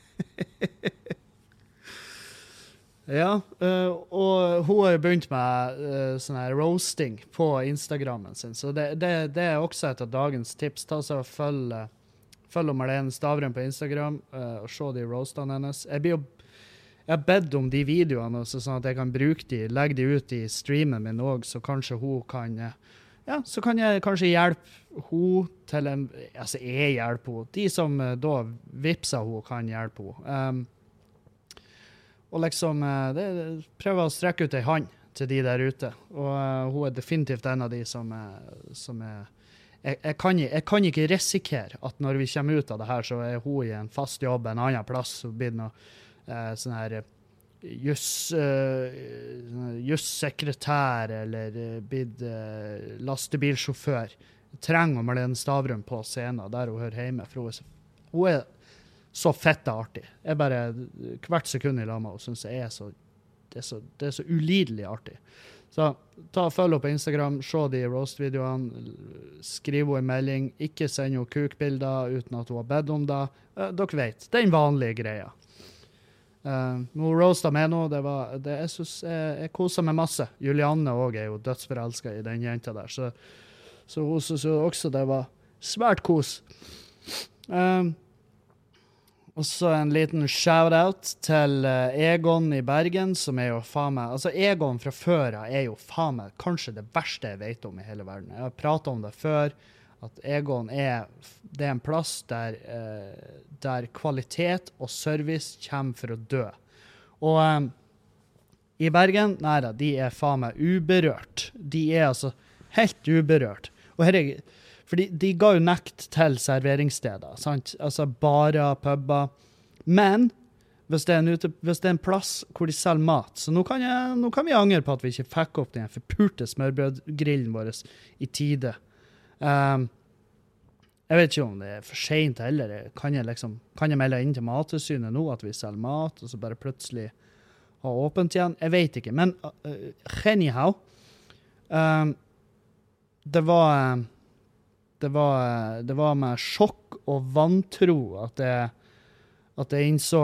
[SPEAKER 1] Ja, uh, og hun har jo begynt med uh, sånn her roasting på Instagrammen sin, så det, det, det er også et av dagens tips. Ta seg og følg, uh, følg Marlene Stavrum på Instagram uh, og se de roastene hennes. Jeg, blir jo, jeg har bedt om de videoene også, sånn at jeg kan bruke de, legge de ut i streamen min også, så kanskje hun kan, uh, ja, så kan jeg kanskje hjelpe hun til en, altså jeg hjelper hun, de som uh, da vipser hun kan hjelpe hun. Um, Og liksom det, prøve å strekke ut en hånd til de der ute. Og uh, hun er definitivt en av de som, uh, som er... Jeg, jeg, kan, jeg kan ikke risikere at når vi kommer ut av det her, så er hun i en fast jobb en annen plass, og blir noe uh, sånn her juss, uh, jussekretær, eller uh, blir uh, lastebilsjåfør. Jeg trenger Marlene Stavrum på scenen, der hun hører hjemme. For hun er, hun er så fette artig. Jeg bare, hvert sekund i lag med henne, synes jeg er så, det er så, det er så ulidelig artig. Så ta og følg opp på Instagram, se de roast-videoene, skriv henne en melding, ikke send henne kukbilder uten at hun har bedt om det. Uh, dere vet, den vanlige greia. Uh, nå roastet meg nå, det var, det, jeg synes jeg, jeg koser meg masse. Julianne også er jo dødsforelsket i den jenta der, så, så hun synes jo også det var svært kos. Um, Og så en liten shout-out til uh, Egon i Bergen, som er jo faen meg... Altså, Egon fra før er jo faen meg kanskje det verste jeg vet om i hele verden. Jeg har pratet om det før, at Egon er... Det er en plass der, uh, der kvalitet og service kommer for å dø. Og um, i Bergen, nei da, de er faen meg uberørt. De er altså helt uberørt. Og her er... Fordi de ga jo nekt til serveringssteder, sant? Altså barer, pubber. Men hvis det, er en ute, hvis det er en plass hvor de selger mat, så nå kan, jeg, nå kan vi angre på at vi ikke fikk opp den forpurte smørbrødgrillen vår i tide. Um, jeg vet ikke om det er for sent heller. Kan jeg, liksom, kan jeg melde inn til Mattilsynet nå at vi selger mat, og så bare plutselig ha åpent igjen? Jeg vet ikke, men uh, anyhow, um, det var... Det var, det var med sjokk og vantro at jeg, at jeg innså,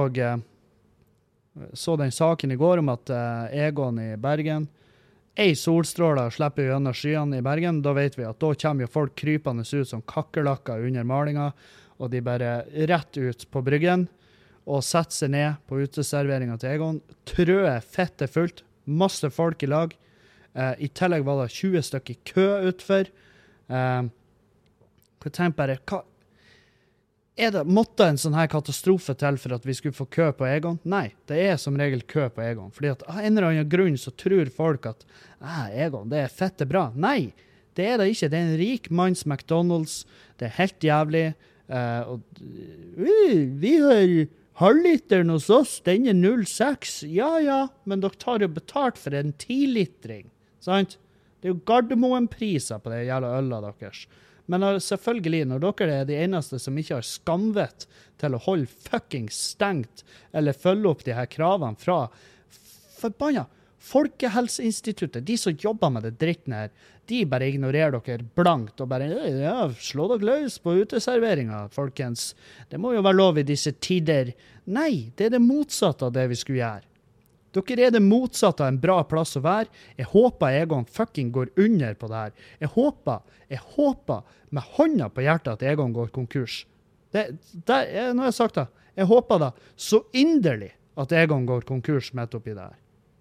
[SPEAKER 1] så den saken i går om at Egon i Bergen, ei solstråler slipper gjennom skyene i Bergen, da vet vi at da kommer jo folk krypende ut som kakkelakker under malinga, og de bare rett ut på bryggen, og setter seg ned på uteserveringen til Egon. Trøet fette fullt, masse folk i lag. Eh, I tillegg var det tjue stykker i kø utfor. Eh, Jeg tenkte bare, hva er det, måtte en sånn her katastrofe til for at vi skulle få kø på Egon? Nei, det er som regel kø på Egon, fordi at av en eller annen grunn så tror folk at Egon, det er fette bra. Nei, det er det ikke. Det er en rik manns McDonald's. Det er helt jævlig. Uh, og, uh, vi har halvliteren hos oss, den er null komma seks. Ja, ja, men dere tar jo betalt for en ti-litring, sant? Det er jo Gardermoen-priser på det jævla ølet deres. Men selvfølgelig, når dere er de eneste som ikke har skamvett til å holde fucking stengt, eller følge opp de her kravene fra forbanna Folkehelseinstituttet, de som jobber med det dritten her, de bare ignorerer dere blankt og bare, ja, slå dere løs på uteserveringer, folkens. Det må jo være lov i disse tider. Nei, det er det motsatte av det vi skulle gjøre. Dere er det motsatte av en bra plass å være. Jeg håper Egon fucking går under på det her. Jeg håper, jeg håper med hånda på hjertet at Egon går konkurs. Det, der, nå har jeg sagt det. Jeg håper da så inderlig at Egon går konkurs midt oppi det her.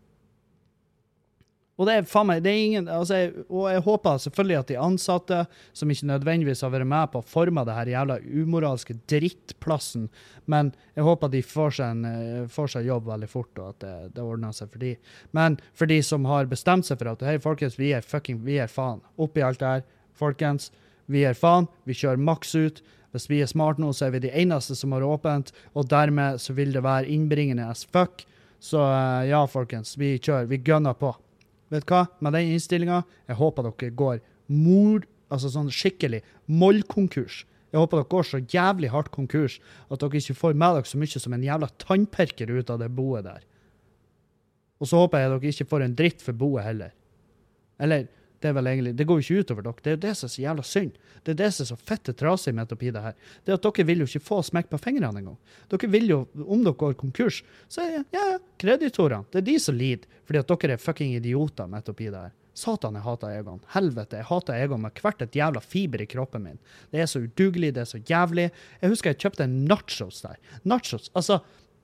[SPEAKER 1] Og det er faen meg, det er ingen, altså jeg, og jeg håper selvfølgelig at de ansatte, som ikke nødvendigvis har vært med på å forme det her jævla umoralske drittplassen, men jeg håper de får seg, en, får seg jobb veldig fort, og at det, det ordner seg for de. Men for de som har bestemt seg for at, hei folkens, vi er fucking, vi er faen. Oppi alt det her, folkens, vi er faen, vi kjører maks ut. Hvis vi er smart nå, så er vi de eneste som har åpent, og dermed så vil det være innbringende as fuck. Så ja, folkens, vi kjører, vi gønner på. Vet du hva? Med den innstillingen, jeg håper dere går mor, altså sånn skikkelig mollkonkurs. Jeg håper dere går så jævlig hardt konkurs at dere ikke får med dere så mye som en jævla tannperker ut av det boet der. Og så håper jeg dere ikke får en dritt for boet heller. Eller, det er vel egentlig, det går jo ikke utover dere. Det er jo det som er så jævla synd. Det er det som er så fette trasig med oppi det her. Det er at dere vil jo ikke få smekk på fingrene en gang. Dere vil jo, om dere går konkurs, så er det, ja, ja, kreditorene. Det er de som lider, fordi at dere er fucking idioter med oppi det her. Satan, jeg hater Egon. Helvete, jeg hater Egon med hvert et jævla fiber i kroppen min. Det er så udugelig, det er så jævlig. Jeg husker jeg kjøpte en nachos der. Nachos, altså,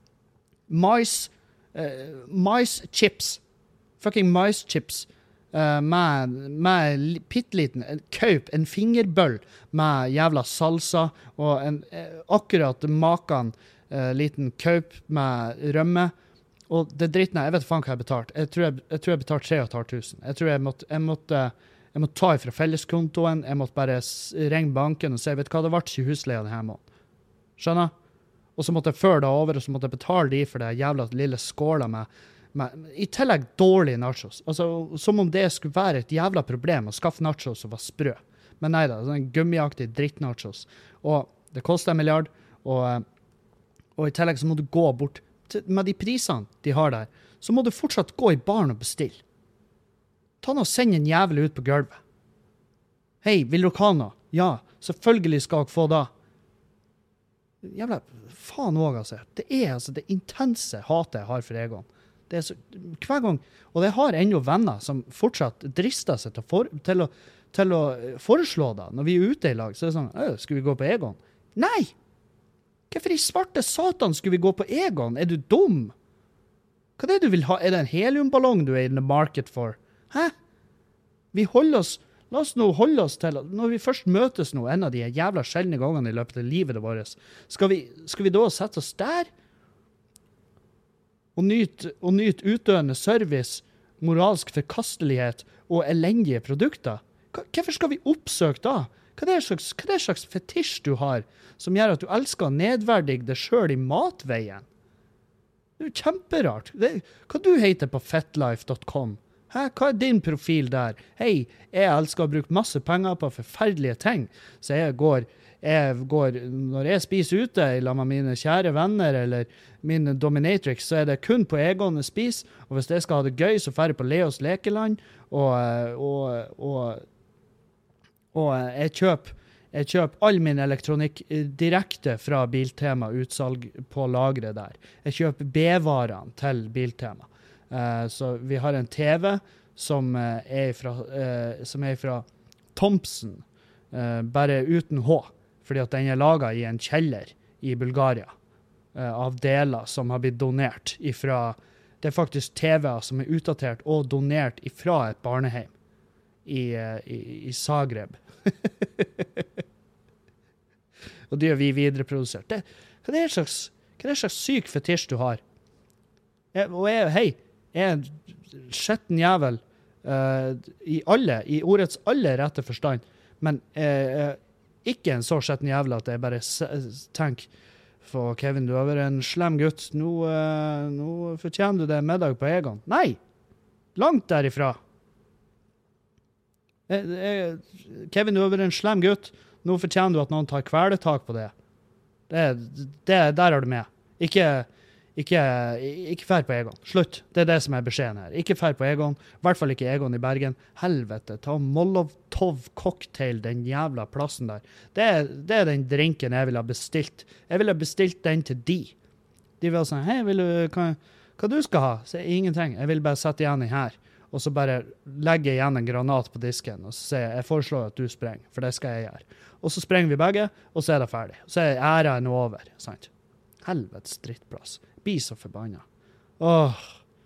[SPEAKER 1] mais, uh, mais chips. Fucking mais chips. Uh, med, med pitteliten en kaup, en fingerbøll med jævla salsa og en uh, akkurat maken uh, liten kaup med rømme. Og det dritten jeg vet faen hva jeg betalt. Jeg tror jeg, jeg, tror jeg betalt tre og et halvt tusen. Jeg tror jeg måtte, jeg måtte, jeg måtte ta ifra felleskontoen, jeg måtte bare ringe banken og si, vet du hva, det ble ikke husleia denne måneden. Skjønner? Og så måtte jeg føre det over, og så måtte jeg betale de for det jævla lille skåla med Men, i tillegg dårlige nachos. Altså, som om det skulle være et jævla problem å skaffe nachos som var sprø. Men nei da, sånn gummiaktig drittnachos. Og det koster en milliard, og, og i tillegg så må du gå bort til, med de prisene de har der, så må du fortsatt gå i baren og bestille. Ta nå og send en jævel ut på gulvet. Hei, vil dere ha noe? Ja, selvfølgelig skal dere få da. Jævla, faen også, altså. Det er altså det intense hatet jeg har for Egon. Det er så, hver gang, og jeg har enda venner som fortsatt drister seg til, for, til, å, til å foreslå det. Når vi er ute i lag, så er det sånn, skal vi gå på Egon? Nei! Hvorfor i svarte satan skulle vi gå på Egon? Er du dum? Hva er det du vil ha? Er det en heliumballong du er in the market for? Hæ? Vi holder oss, la oss nå holde oss til, når vi først møtes nå, en av de jævla sjeldne gangene i løpet av livet vårt, skal vi, skal vi da sette oss der? Og nyte, og nyte utdøende service, moralsk forkastelighet og elendige produkter. Hvorfor skal vi oppsøke da? Hva er det slags, hva er det slags fetisj du har som gjør at du elsker å nedverdige deg selv i matveien? Det er jo kjemperart. Det, hva du heter på fetlife dot com? Hæ? Hva er din profil der? Hei, jeg elsker å bruke masse penger på forferdelige ting, så jeg går... Jeg går, når jeg spiser ute i lag med mine kjære venner eller min dominatrix, så er det kun på Egon jeg spiser, og hvis jeg skal ha det gøy, så fer jeg på Leos lekeland, og, og, og, og jeg kjøper, jeg kjøper all min elektronikk direkte fra Biltema utsalg på lagret der. Jeg kjøper B-varene til Biltema. Uh, så vi har en T V som er fra, uh, som er fra Thompson, uh, bare uten H. Fordi at den er laget i en kjeller i Bulgaria, uh, av deler som har blitt donert ifra, det er faktisk T V-er som er utdatert og donert ifra et barneheim i, uh, i, i Zagreb. Og det har vi videreprodusert. Det, hva er det slags, hva er det slags syk fetisj du har? Jeg, og jeg, hei, jeg er en skjetten jævel uh, i alle, i ordets alle rette forstand, men uh, ikke en så skjetten jævla at jeg bare tenker, for Kevin, du har vært en slem gutt, nå, uh, nå fortjener du det middag på Egon. Nei! Langt derifra. Jeg, jeg, Kevin, du har vært en slem gutt, nå fortjener du at noen tar kvelertak på det. Det, det. Der har du med. Ikke, Ikke, ikke fær på Egon. Slutt. Det er det som er beskjeden her. Ikke fær på Egon. I hvert fall ikke Egon i Bergen. Helvete, ta Molotov cocktail, den jævla plassen der. Det er, det er den drinken jeg ville ha bestilt. Jeg ville ha bestilt den til de. De vil sånn, hei, vil du, hva, hva du skal ha? Så ingenting. Jeg vil bare sette igjen den her. Og så bare legge igjen en granat på disken. Og så sier jeg, jeg foreslår at du sprenger, for det skal jeg gjøre. Og så sprenger vi begge, og så er det ferdig. Så er æra nå over, sant? Helvetes drittplass. Blir så forbanna. Åh.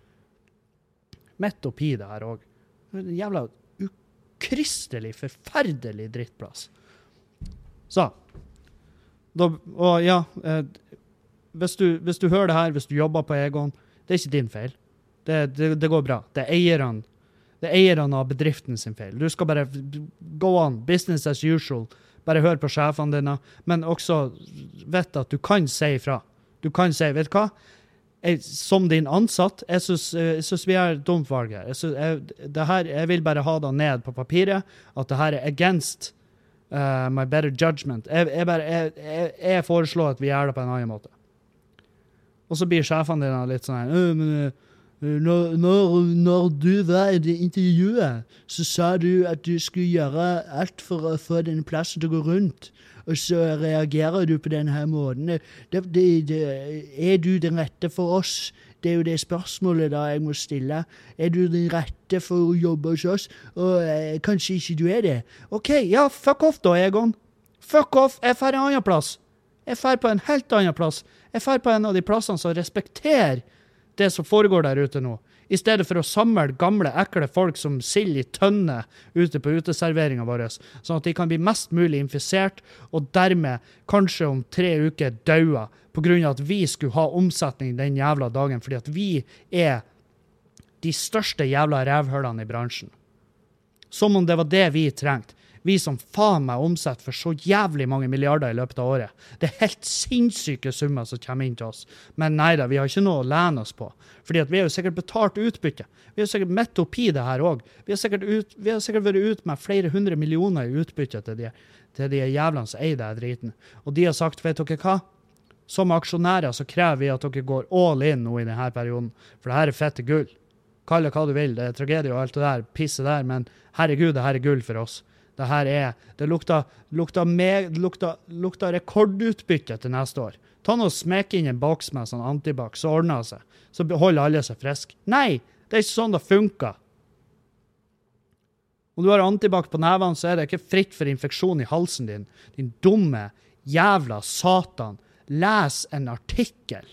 [SPEAKER 1] Midt oppi det her også. En jævla ukristelig, forferdelig drittplass. Så. Da, og ja, eh, hvis, du, hvis du hører det her, hvis du jobber på Egon, det er ikke din feil. Det, det, det går bra. Det er eierne. Det er eierne av bedriften sin feil. Du skal bare go on, business as usual. Bare hør på sjefene dine, men også vet at du kan si ifra. Du kan si, vet du hva? Jeg, som din ansatt, jeg synes, jeg synes vi er dumt valg her. Jeg, synes, jeg, det her. Jeg vil bare ha det ned på papiret, at det her er against uh, my better judgment. Jeg, jeg, bare, jeg, jeg, jeg foreslår at vi gjør det på en annen måte. Og så blir sjefene dine litt sånn her, men når, når, når du var i det intervjuet, så sa du at du skulle gjøre alt for å få denne plassen til å gå rundt. Og så reagerer du på denne måten. Det, det, det, er du den rette for oss? Det er jo det spørsmålet da jeg må stille. Er du den rette for å jobbe hos oss? Og eh, kanskje ikke du er det. Ok, ja, fuck off da, Egon. Fuck off, jeg fer en annen plass. Jeg fer på en helt annen plass. Jeg fer på en av de plassene som respekterer det som foregår der ute nå. I stedet for å samle gamle, ekle folk som sild i tønne ute på uteserveringen vår, sånn at de kan bli mest mulig infisert, og dermed kanskje om tre uker døde, på grunn av at vi skulle ha omsetning den jævla dagen, fordi at vi er de største jævla revhølene i bransjen. Som om det var det vi trengte. Vi som faen meg omsetter for så jævlig mange milliarder i løpet av året. Det er helt sinnssyke summer som kommer inn til oss. Men nei da, vi har ikke noe å lene oss på. Fordi at vi har jo sikkert betalt utbytte. Vi har sikkert midt oppi det her også. Vi har sikkert, ut, vi har sikkert vært ut med flere hundre millioner i utbytte til de, til de jævlene som eier det driten. Og de har sagt, vet dere hva? Som aksjonærer så krever vi at dere går all in nå i denne perioden. For det her er fette gull. Kall det hva du vil, det er tragedie og alt det der, pisse der, men herregud, det her er gull for oss. Det her er, det lukter, lukter, med, lukter, lukter rekordutbytte til neste år. Ta nå og smek inn en boks med sånn antibac, så ordner det seg. Så holder alle seg frisk. Nei, det er ikke sånn det funker. Om du har antibac på nevene, så er det ikke fritt for infeksjon i halsen din. Din dumme, jævla satan. Les en artikkel.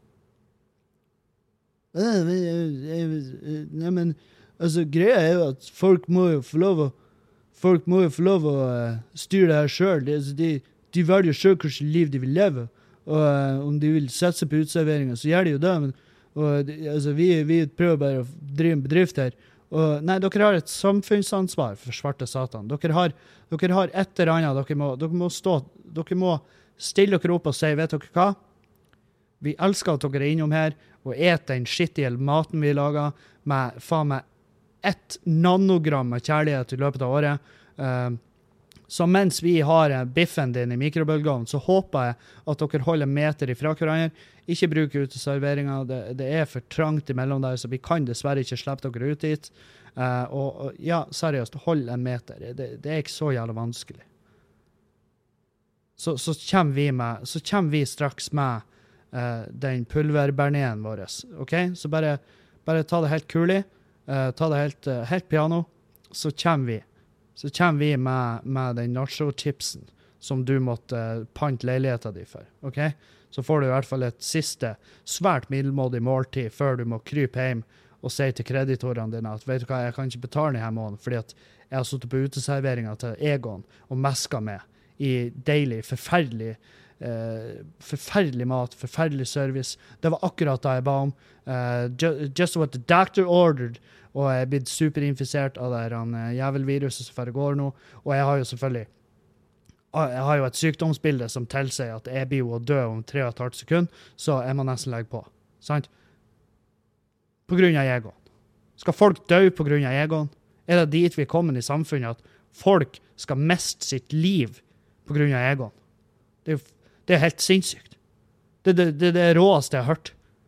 [SPEAKER 1] Nei, men, altså, greia er jo at folk må jo få lov å Folk må jo få lov å uh, styre det her selv. De, de, de velger selv hvilket liv de vil leve. Og uh, om de vil sette seg på utserveringen, så gjør de jo det. Men, og, de, altså, vi, vi prøver bare å drive en bedrift her. Og, nei, dere har et samfunnsansvar for svarte satan. Dere har, dere har et eller annet. Dere må, dere må, stå, dere må stille dere opp og si, vet dere hva? Vi elsker at dere er innom her og eter den skittige maten vi lager med, faen meg, ett nanogram med kjærlighet i løpet av året. Uh, så mens vi har biffen din i mikrobølgeovnen, så håper jeg at dere holder meter ifra hverandre. Ikke bruk uteserveringer. Det, det er for trangt imellom der, så vi kan dessverre ikke slippe dere ut dit. Uh, og, og ja, seriøst, hold en meter. Det, det er ikke så jævla vanskelig. Så, så, kommer vi med, så kommer vi straks med uh, den pulverberneen vår. Ok? Så bare, bare ta det helt kulig. Uh, ta det helt, uh, helt piano, så kommer vi. Så kommer vi med, med den nacho-chipsen som du måtte uh, pante leiligheten din for. Ok? Så får du i hvert fall et siste svært middelmådig måltid før du må krype hjem og si til kreditorene dine at vet du hva, jeg kan ikke betale denne måneden fordi at jeg har suttet på uteserveringen til Egon og mesket med i deilig, forferdelig Uh, forferdelig mat, forferdelig service. Det var akkurat det jeg ba om. Uh, ju- just what the doctor ordered. Og jeg er blitt superinfisert av det her uh, jævelviruset som foregår nå. Og jeg har jo selvfølgelig uh, jeg har jo et sykdomsbilde som tilsier at jeg blir jo å dø om tre og et halvt sekund, så jeg må nesten legge på. Sant? På grunn av Egon. Skal folk dø på grunn av Egon? Er det dit vi er kommet i samfunnet at folk skal miste sitt liv på grunn av Egon? Det er jo Det er helt sinnssykt. Det er det, det, det råeste jeg har hørt.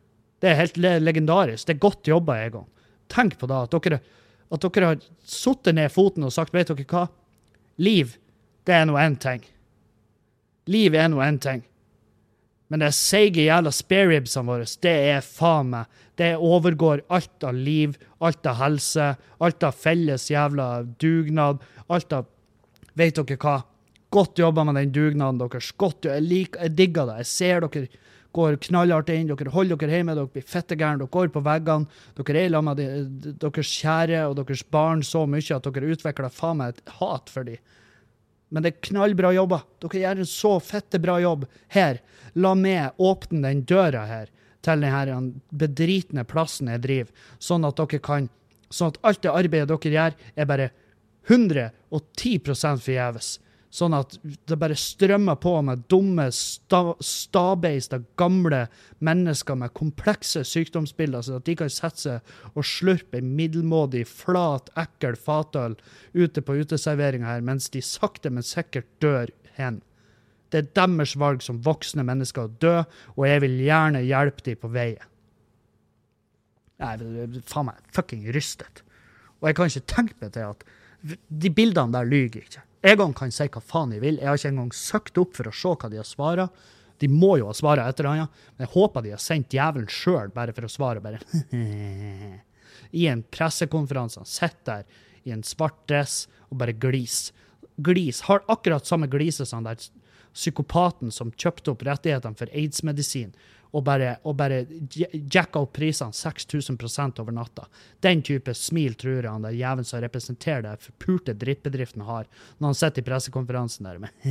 [SPEAKER 1] Det er helt le legendarisk. Det er godt jobba, Egon. Tenk på da, at dere, at dere har suttet ned foten og sagt, vet dere hva? Liv, det er noe en ting. Liv er noe en ting. Men det seige jævla spareribsene våre, det er faen meg. Det overgår alt av liv, alt av helse, alt av felles jævla dugnad, alt av, vet dere hva? Godt jobba med den dugnaden deres. Godt, jeg, liker, jeg digger det. Jeg ser dere går knallhardt inn, dere holder dere hjemme, dere blir fettegærne, dere går på veggene, dere er sammen med deres kjære og deres barn så mye at dere utvikler faen meg et hat for dem. Men det er knallbra jobba. Dere gjør en så fette bra jobb her. La meg åpne den døra her til denne bedritne plassen jeg driver, sånn at dere kan, sånn at alt det arbeidet dere gjør er bare hundre og ti prosent forgjeves. Sånn at det bare strømmer på med dumme, sta stabeiste, gamle mennesker med komplekse sykdomsbilder, så at de kan sette seg og slurpe en middelmådig, flat, ekkel fatøl ute på uteserveringen her, mens de sakte, men sikkert dør hen. Det er deres valg som voksne mennesker å dø, og jeg vil gjerne hjelpe dem på veien. Jeg er faen meg fucking rystet. Og jeg kan ikke tenke meg til at de bildene der lyger ikke. Egon kan si hva faen de vil. Jeg har ikke engang søkt opp for å se hva de har svaret. De må jo ha svaret etter han, ja. Men jeg håper de har sendt djevelen selv bare for å svare. Bare. I en pressekonferanse, han sitter der i en svart dress og bare glis. Glis. Har akkurat samme glise som der psykopaten som kjøpte opp rettighetene for AIDS-medisin og bare, og bare jacka opp prisene seks tusen prosent over natta. Den type smil tror jeg han der jævlen som representerer det forpulte drittbedriften har når han sitter i pressekonferansen der med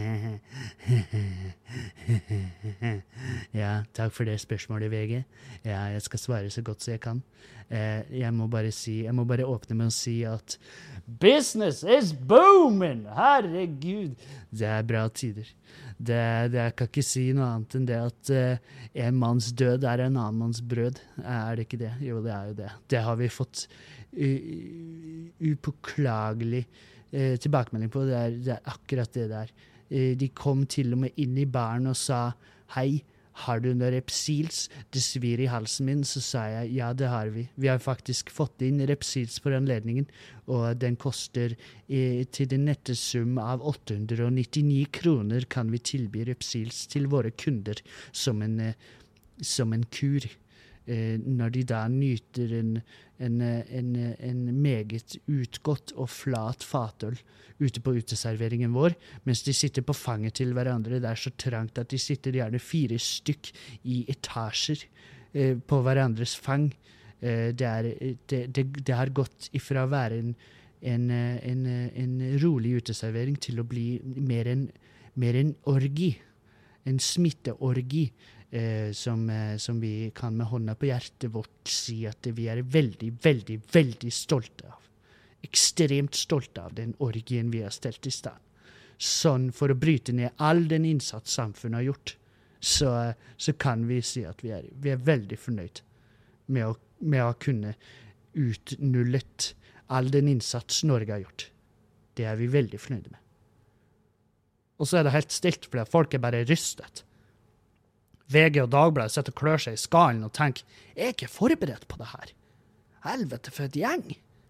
[SPEAKER 1] Ja, takk for det spørsmålet, V G. Ja, jeg skal svare så godt som jeg kan. Eh, jeg må bare si, jeg må bare åpne med å si at business is booming! Herregud! Det er bra tider. Det, det, jeg kan ikke si noe annet enn det at uh, en manns død er en annen manns brød. Er det ikke det? Jo, det er jo det. Det har vi fått uh, upåklagelig uh, tilbakemelding på. Det er, det er akkurat det der. Uh, de kom til og med inn i baren og sa, hei, har du noe Repsils? Det svir i halsen min, så sa jeg, ja, det har vi. Vi har faktisk fått inn Repsils for anledningen, og den koster eh, til den nette sum av åtte hundre nittini kroner kan vi tilby Repsils til våre kunder som en, eh, som en kur. Eh, når de da nyter en, en, en, en meget utgått og flat fatøl ute på uteserveringen vår, mens de sitter på fanget til hverandre. Det er så trangt at de sitter gjerne fire stykk i etasjer eh, på hverandres fang. Eh, det, er, det, det, det har gått ifra å være en, en, en, en rolig uteservering til å bli mer en, mer en orgi, en smitteorgi. Eh, som, eh, som vi kan med hånda på hjertet vårt si at vi er veldig, veldig, veldig stolte av. Ekstremt stolte av den orgien vi har stelt i stand. Sånn for å bryte ned all den innsats samfunnet har gjort, så, så kan vi si at vi er, vi er veldig fornøyd med å, med å kunne utnullet all den innsats Norge har gjort. Det er vi veldig fornøyde med. Og så er det helt stilt, fordi folk er bare rystet. V G og Dagbladet sitter og klør seg i skallen og tenker, jeg er ikke forberedt på det her. Helvete for et gjeng.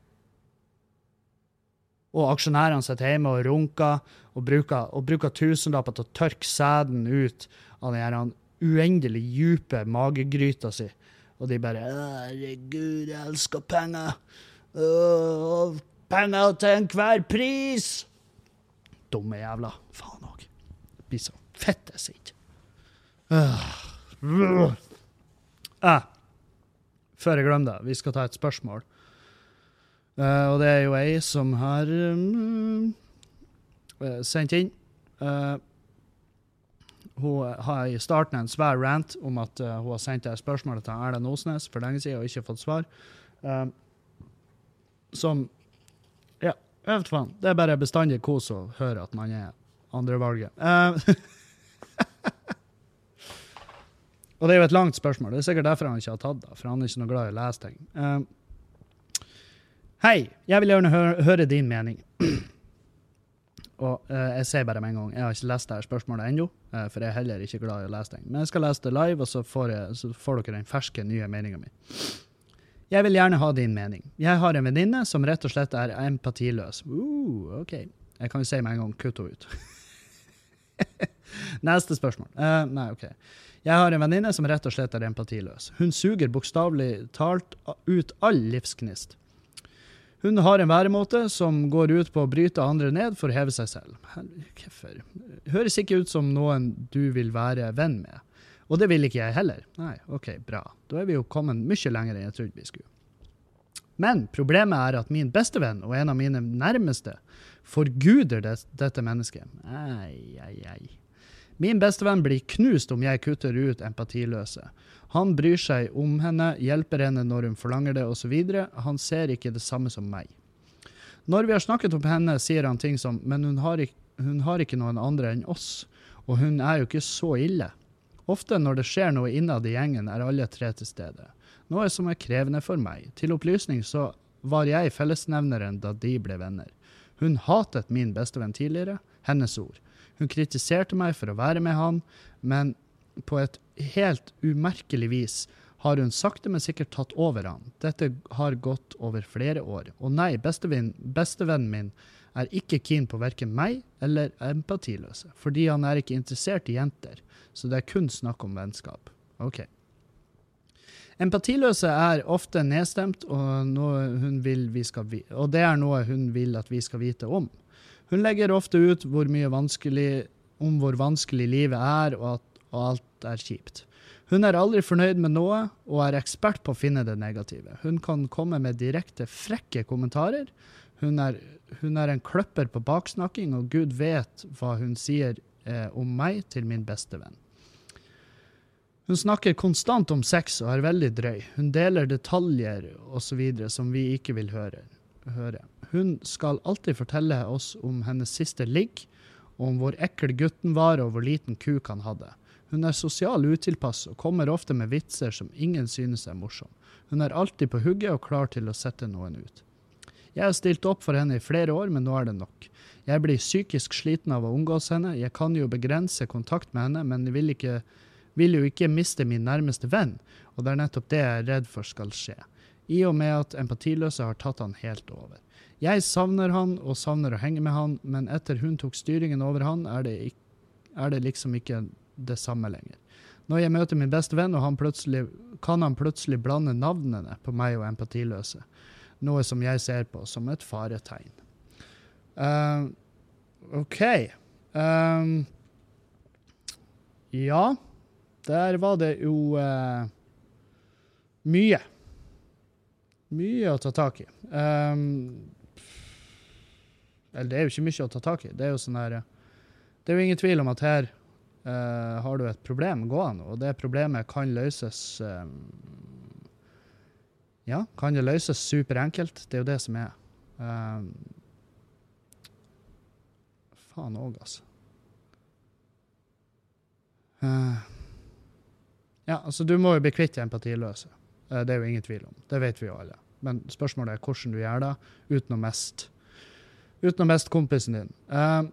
[SPEAKER 1] Og aksjonærene sitter hjemme og runker og bruker, og bruker tusenlapper til å tørke sæden ut av den uendelig djupe magegryta si. Og de bare, herregud, jeg elsker penger. Åh, penger til enhver pris. Dumme jævla. Faen også. Det blir så fett jeg sitter. Uh, uh. Før jeg glemmer det, vi skal ta et spørsmål. Uh, og det er jo ei som har um, uh, sendt inn. Uh, hun har i starten en svær rant om at uh, hun har sendt et spørsmål til Erlend Osnes for lenge siden og ikke fått svar. Uh, som, ja, jeg vet faen, det er bare bestandig kos å høre at man er andre valget. Uh, Og det er jo et langt spørsmål. Det er sikkert derfor han ikke har tatt det, for han er ikke noe glad i å lese ting. Uh, Hei, jeg vil gjerne høre, høre din mening. Og uh, jeg sier bare med en gang, jeg har ikke lest det her spørsmålet ennå, uh, for jeg er heller ikke glad i å lese det. Men jeg skal lese det live, og så får, jeg, så får dere den ferske, nye meningen min. Jeg vil gjerne ha din mening. Jeg har en venninne som rett og slett er empatiløs. Uh, ok. Jeg kan jo si med en gang, kutt henne ut. Neste spørsmål. Uh, nei, ok. Jeg har en venninne som rett og slett er empatiløs. Hun suger bokstavelig talt ut all livsgnist. Hun har en væremåte som går ut på å bryte andre ned for å heve seg selv. Hvorfor? Høres ikke ut som noen du vil være venn med. Og det vil ikke jeg heller. Nei, ok, bra. Da er vi jo kommet mye lenger enn jeg trodde vi skulle. Men problemet er at min bestevenn og en av mine nærmeste forguder det, dette mennesket. Ei, ei, ei. Min bestevenn blir knust om jeg kutter ut empatiløse. Han bryr seg om henne, hjelper henne når hun forlanger det, og så videre. Han ser ikke det samme som meg. Når vi har snakket om henne, sier han ting som, men hun har, ikke, hun har ikke noen andre enn oss, og hun er jo ikke så ille. Ofte når det skjer noe innad i gjengen, er alle tre til stede. Noe som er krevende for meg. Til opplysning så var jeg fellesnevneren da de ble venner. Hun hatet min bestevenn tidligere, hennes ord. Hun kritiserte meg for å være med han, men på et helt umerkelig vis har hun sakte men sikkert tatt over han. Dette har gått over flere år. Og nei, bestevennen, bestevennen min er ikke keen på hverken meg eller empatiløse, fordi han er ikke interessert i jenter, så det er kun snakk om vennskap. Ok. Empatiløse er ofte nedstemt, og, noe hun vil vi skal vi- og det er noe hun vil at vi skal vite om. Hun legger ofte ut hvor mye vanskelig, om hvor vanskelig livet er, og at og alt er kjipt. Hun er aldri fornøyd med noe, og er ekspert på å finne det negative. Hun kan komme med direkte frekke kommentarer. Hun er, hun er en kløpper på baksnakking, og Gud vet hva hun sier eh, om meg til min beste venn. Hun snakker konstant om sex og er veldig drøy. Hun deler detaljer og så videre som vi ikke vil høre. høre. Hun skal alltid fortelle oss om hennes siste ligg, om hvor ekkel gutten var og hvor liten kuk han hadde. Hun er sosial utilpass og kommer ofte med vitser som ingen synes er morsom. Hun er alltid på hugget og klar til å sette noen ut. Jeg har stilt opp for henne i flere år, men nå er det nok. Jeg blir psykisk sliten av å omgås henne. Jeg kan jo begrense kontakt med henne, men jeg vil, ikke, vil jo ikke miste min nærmeste venn, og det er nettopp det jeg er redd for skal skje. I og med at empatiløse har tatt han helt over. Jeg savner han og savner å henge med han, men etter hun tok styringen over han, er det, ikke, er det liksom ikke det samme lenger. Når jeg møter min beste venn, og han plutselig, kan han plutselig blande navnene på meg og empatiløse. Noe som jeg ser på som et faretegn. Uh, ok. Um, ja, der var det jo uh, mye. Mye å ta tak i. Um, eller det er jo ikke mye å ta tak i. Det er jo sånn her, det er jo ingen tvil om at her Uh, har du et problem gående, og det problemet kan løses um, ja, kan det løses superenkelt. Det er jo det som er um, faen også, altså uh, ja, altså du må jo bli kvitt empatiløse. Uh, det er jo ingen tvil om. Det vet vi jo alle. Men spørsmålet er hvordan du gjør det uten å mest uten å mest kompisen din. Uh,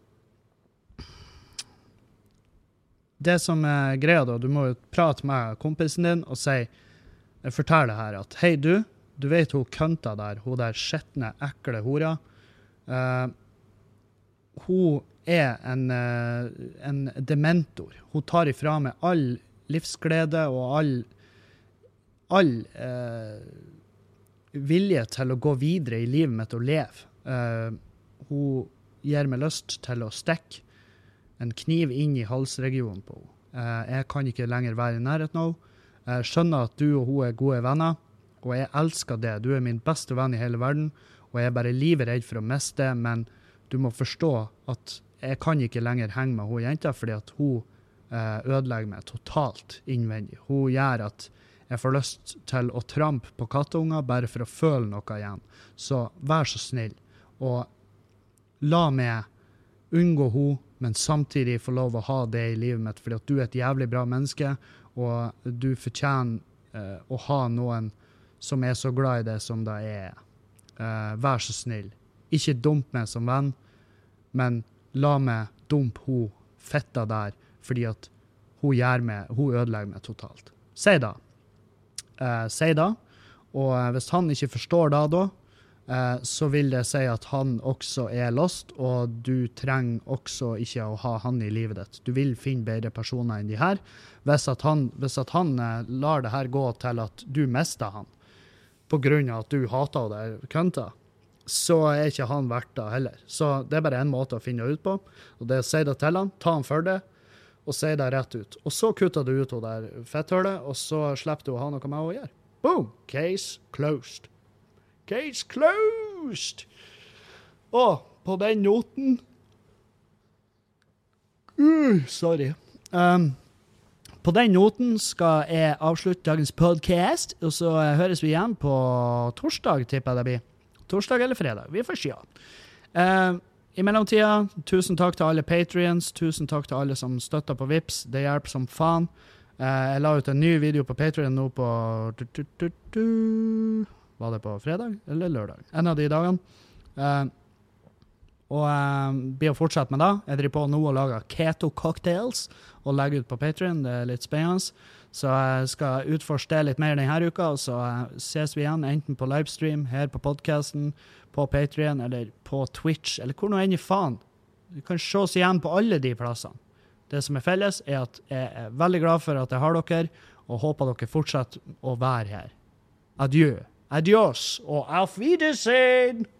[SPEAKER 1] Det som er greia da, du må jo prate med kompisen din og si, fortell det her at, hei du, du vet hun kønta der, hun der skjettne, ekle hora. Uh, hun er en, uh, en dementor. Hun tar ifra med all livsglede og all, all uh, vilje til å gå videre i livet mitt og leve. Uh, hun gir meg lyst til å stikke en kniv inn i halsregionen på henne. Uh, jeg kan ikke lenger være i nærheten av henne. Jeg skjønner at du og hun er gode venner, og jeg elsker det. Du er min beste venn i hele verden, og jeg er bare livredd for å miste det, men du må forstå at jeg kan ikke lenger henge med hun jenta, fordi at hun uh, ødelegger meg totalt innvendig. Hun gjør at jeg får lyst til å trampe på katteunger bare for å føle noe igjen. Så vær så snill, og la meg unngå hun, men samtidig få lov å ha det i livet mitt, fordi at du er et jævlig bra menneske, og du fortjener uh, å ha noen som er så glad i det som det er. Uh, vær så snill. Ikke dump meg som venn, men la meg dumpe hun fetta der, fordi at hun gjør meg, hun ødelegger meg totalt. Si da. Eh, si da. Og eh, hvis han ikke forstår da da, eh, så vil det si at han også er lost, og du trenger også ikke å ha han i livet ditt. Du vil finne bedre personer enn de her. Hvis at han, hvis at han eh, lar det her gå til at du mister han, på grunn av at du hater det kønta, så er ikke han verdt det heller. Så det er bare en måte å finne ut på, og det er å si det til han, ta han for det, og si det rett ut. Og så kutter du ut det der fetthølet, og så slipper du å ha noe med å gjøre. Boom! Case closed. Case closed! Og på den noten... Uh, sorry. Um, på den noten skal jeg avslutte dagens podcast, og så høres vi igjen på torsdag, tipper jeg det blir. Torsdag eller fredag, vi får se. Uh, I mellomtida, tusen takk til alle Patreons, tusen takk til alle som støtter på Vips, det hjelper som faen. Uh, jeg la ut en ny video på Patreon nå på... Du, du, du, du. Var det på fredag eller lørdag? En av de dagene. Uh, og uh, blir å fortsette med det. Jeg driver på nå og lager keto cocktails og legger ut på Patreon, det er litt spennende. Så jeg skal utforske det litt mer denne uka, og så uh, ses vi igjen enten på livestream, her på podcasten, på Patreon, eller på Twitch, eller hvor nå enn i faen. Du kan se oss igjen på alle de plassene. Det som er felles er at jeg er veldig glad for at jeg har dere, og håper dere fortsetter å være her. Adjø. Adios, og auf Wiedersehen!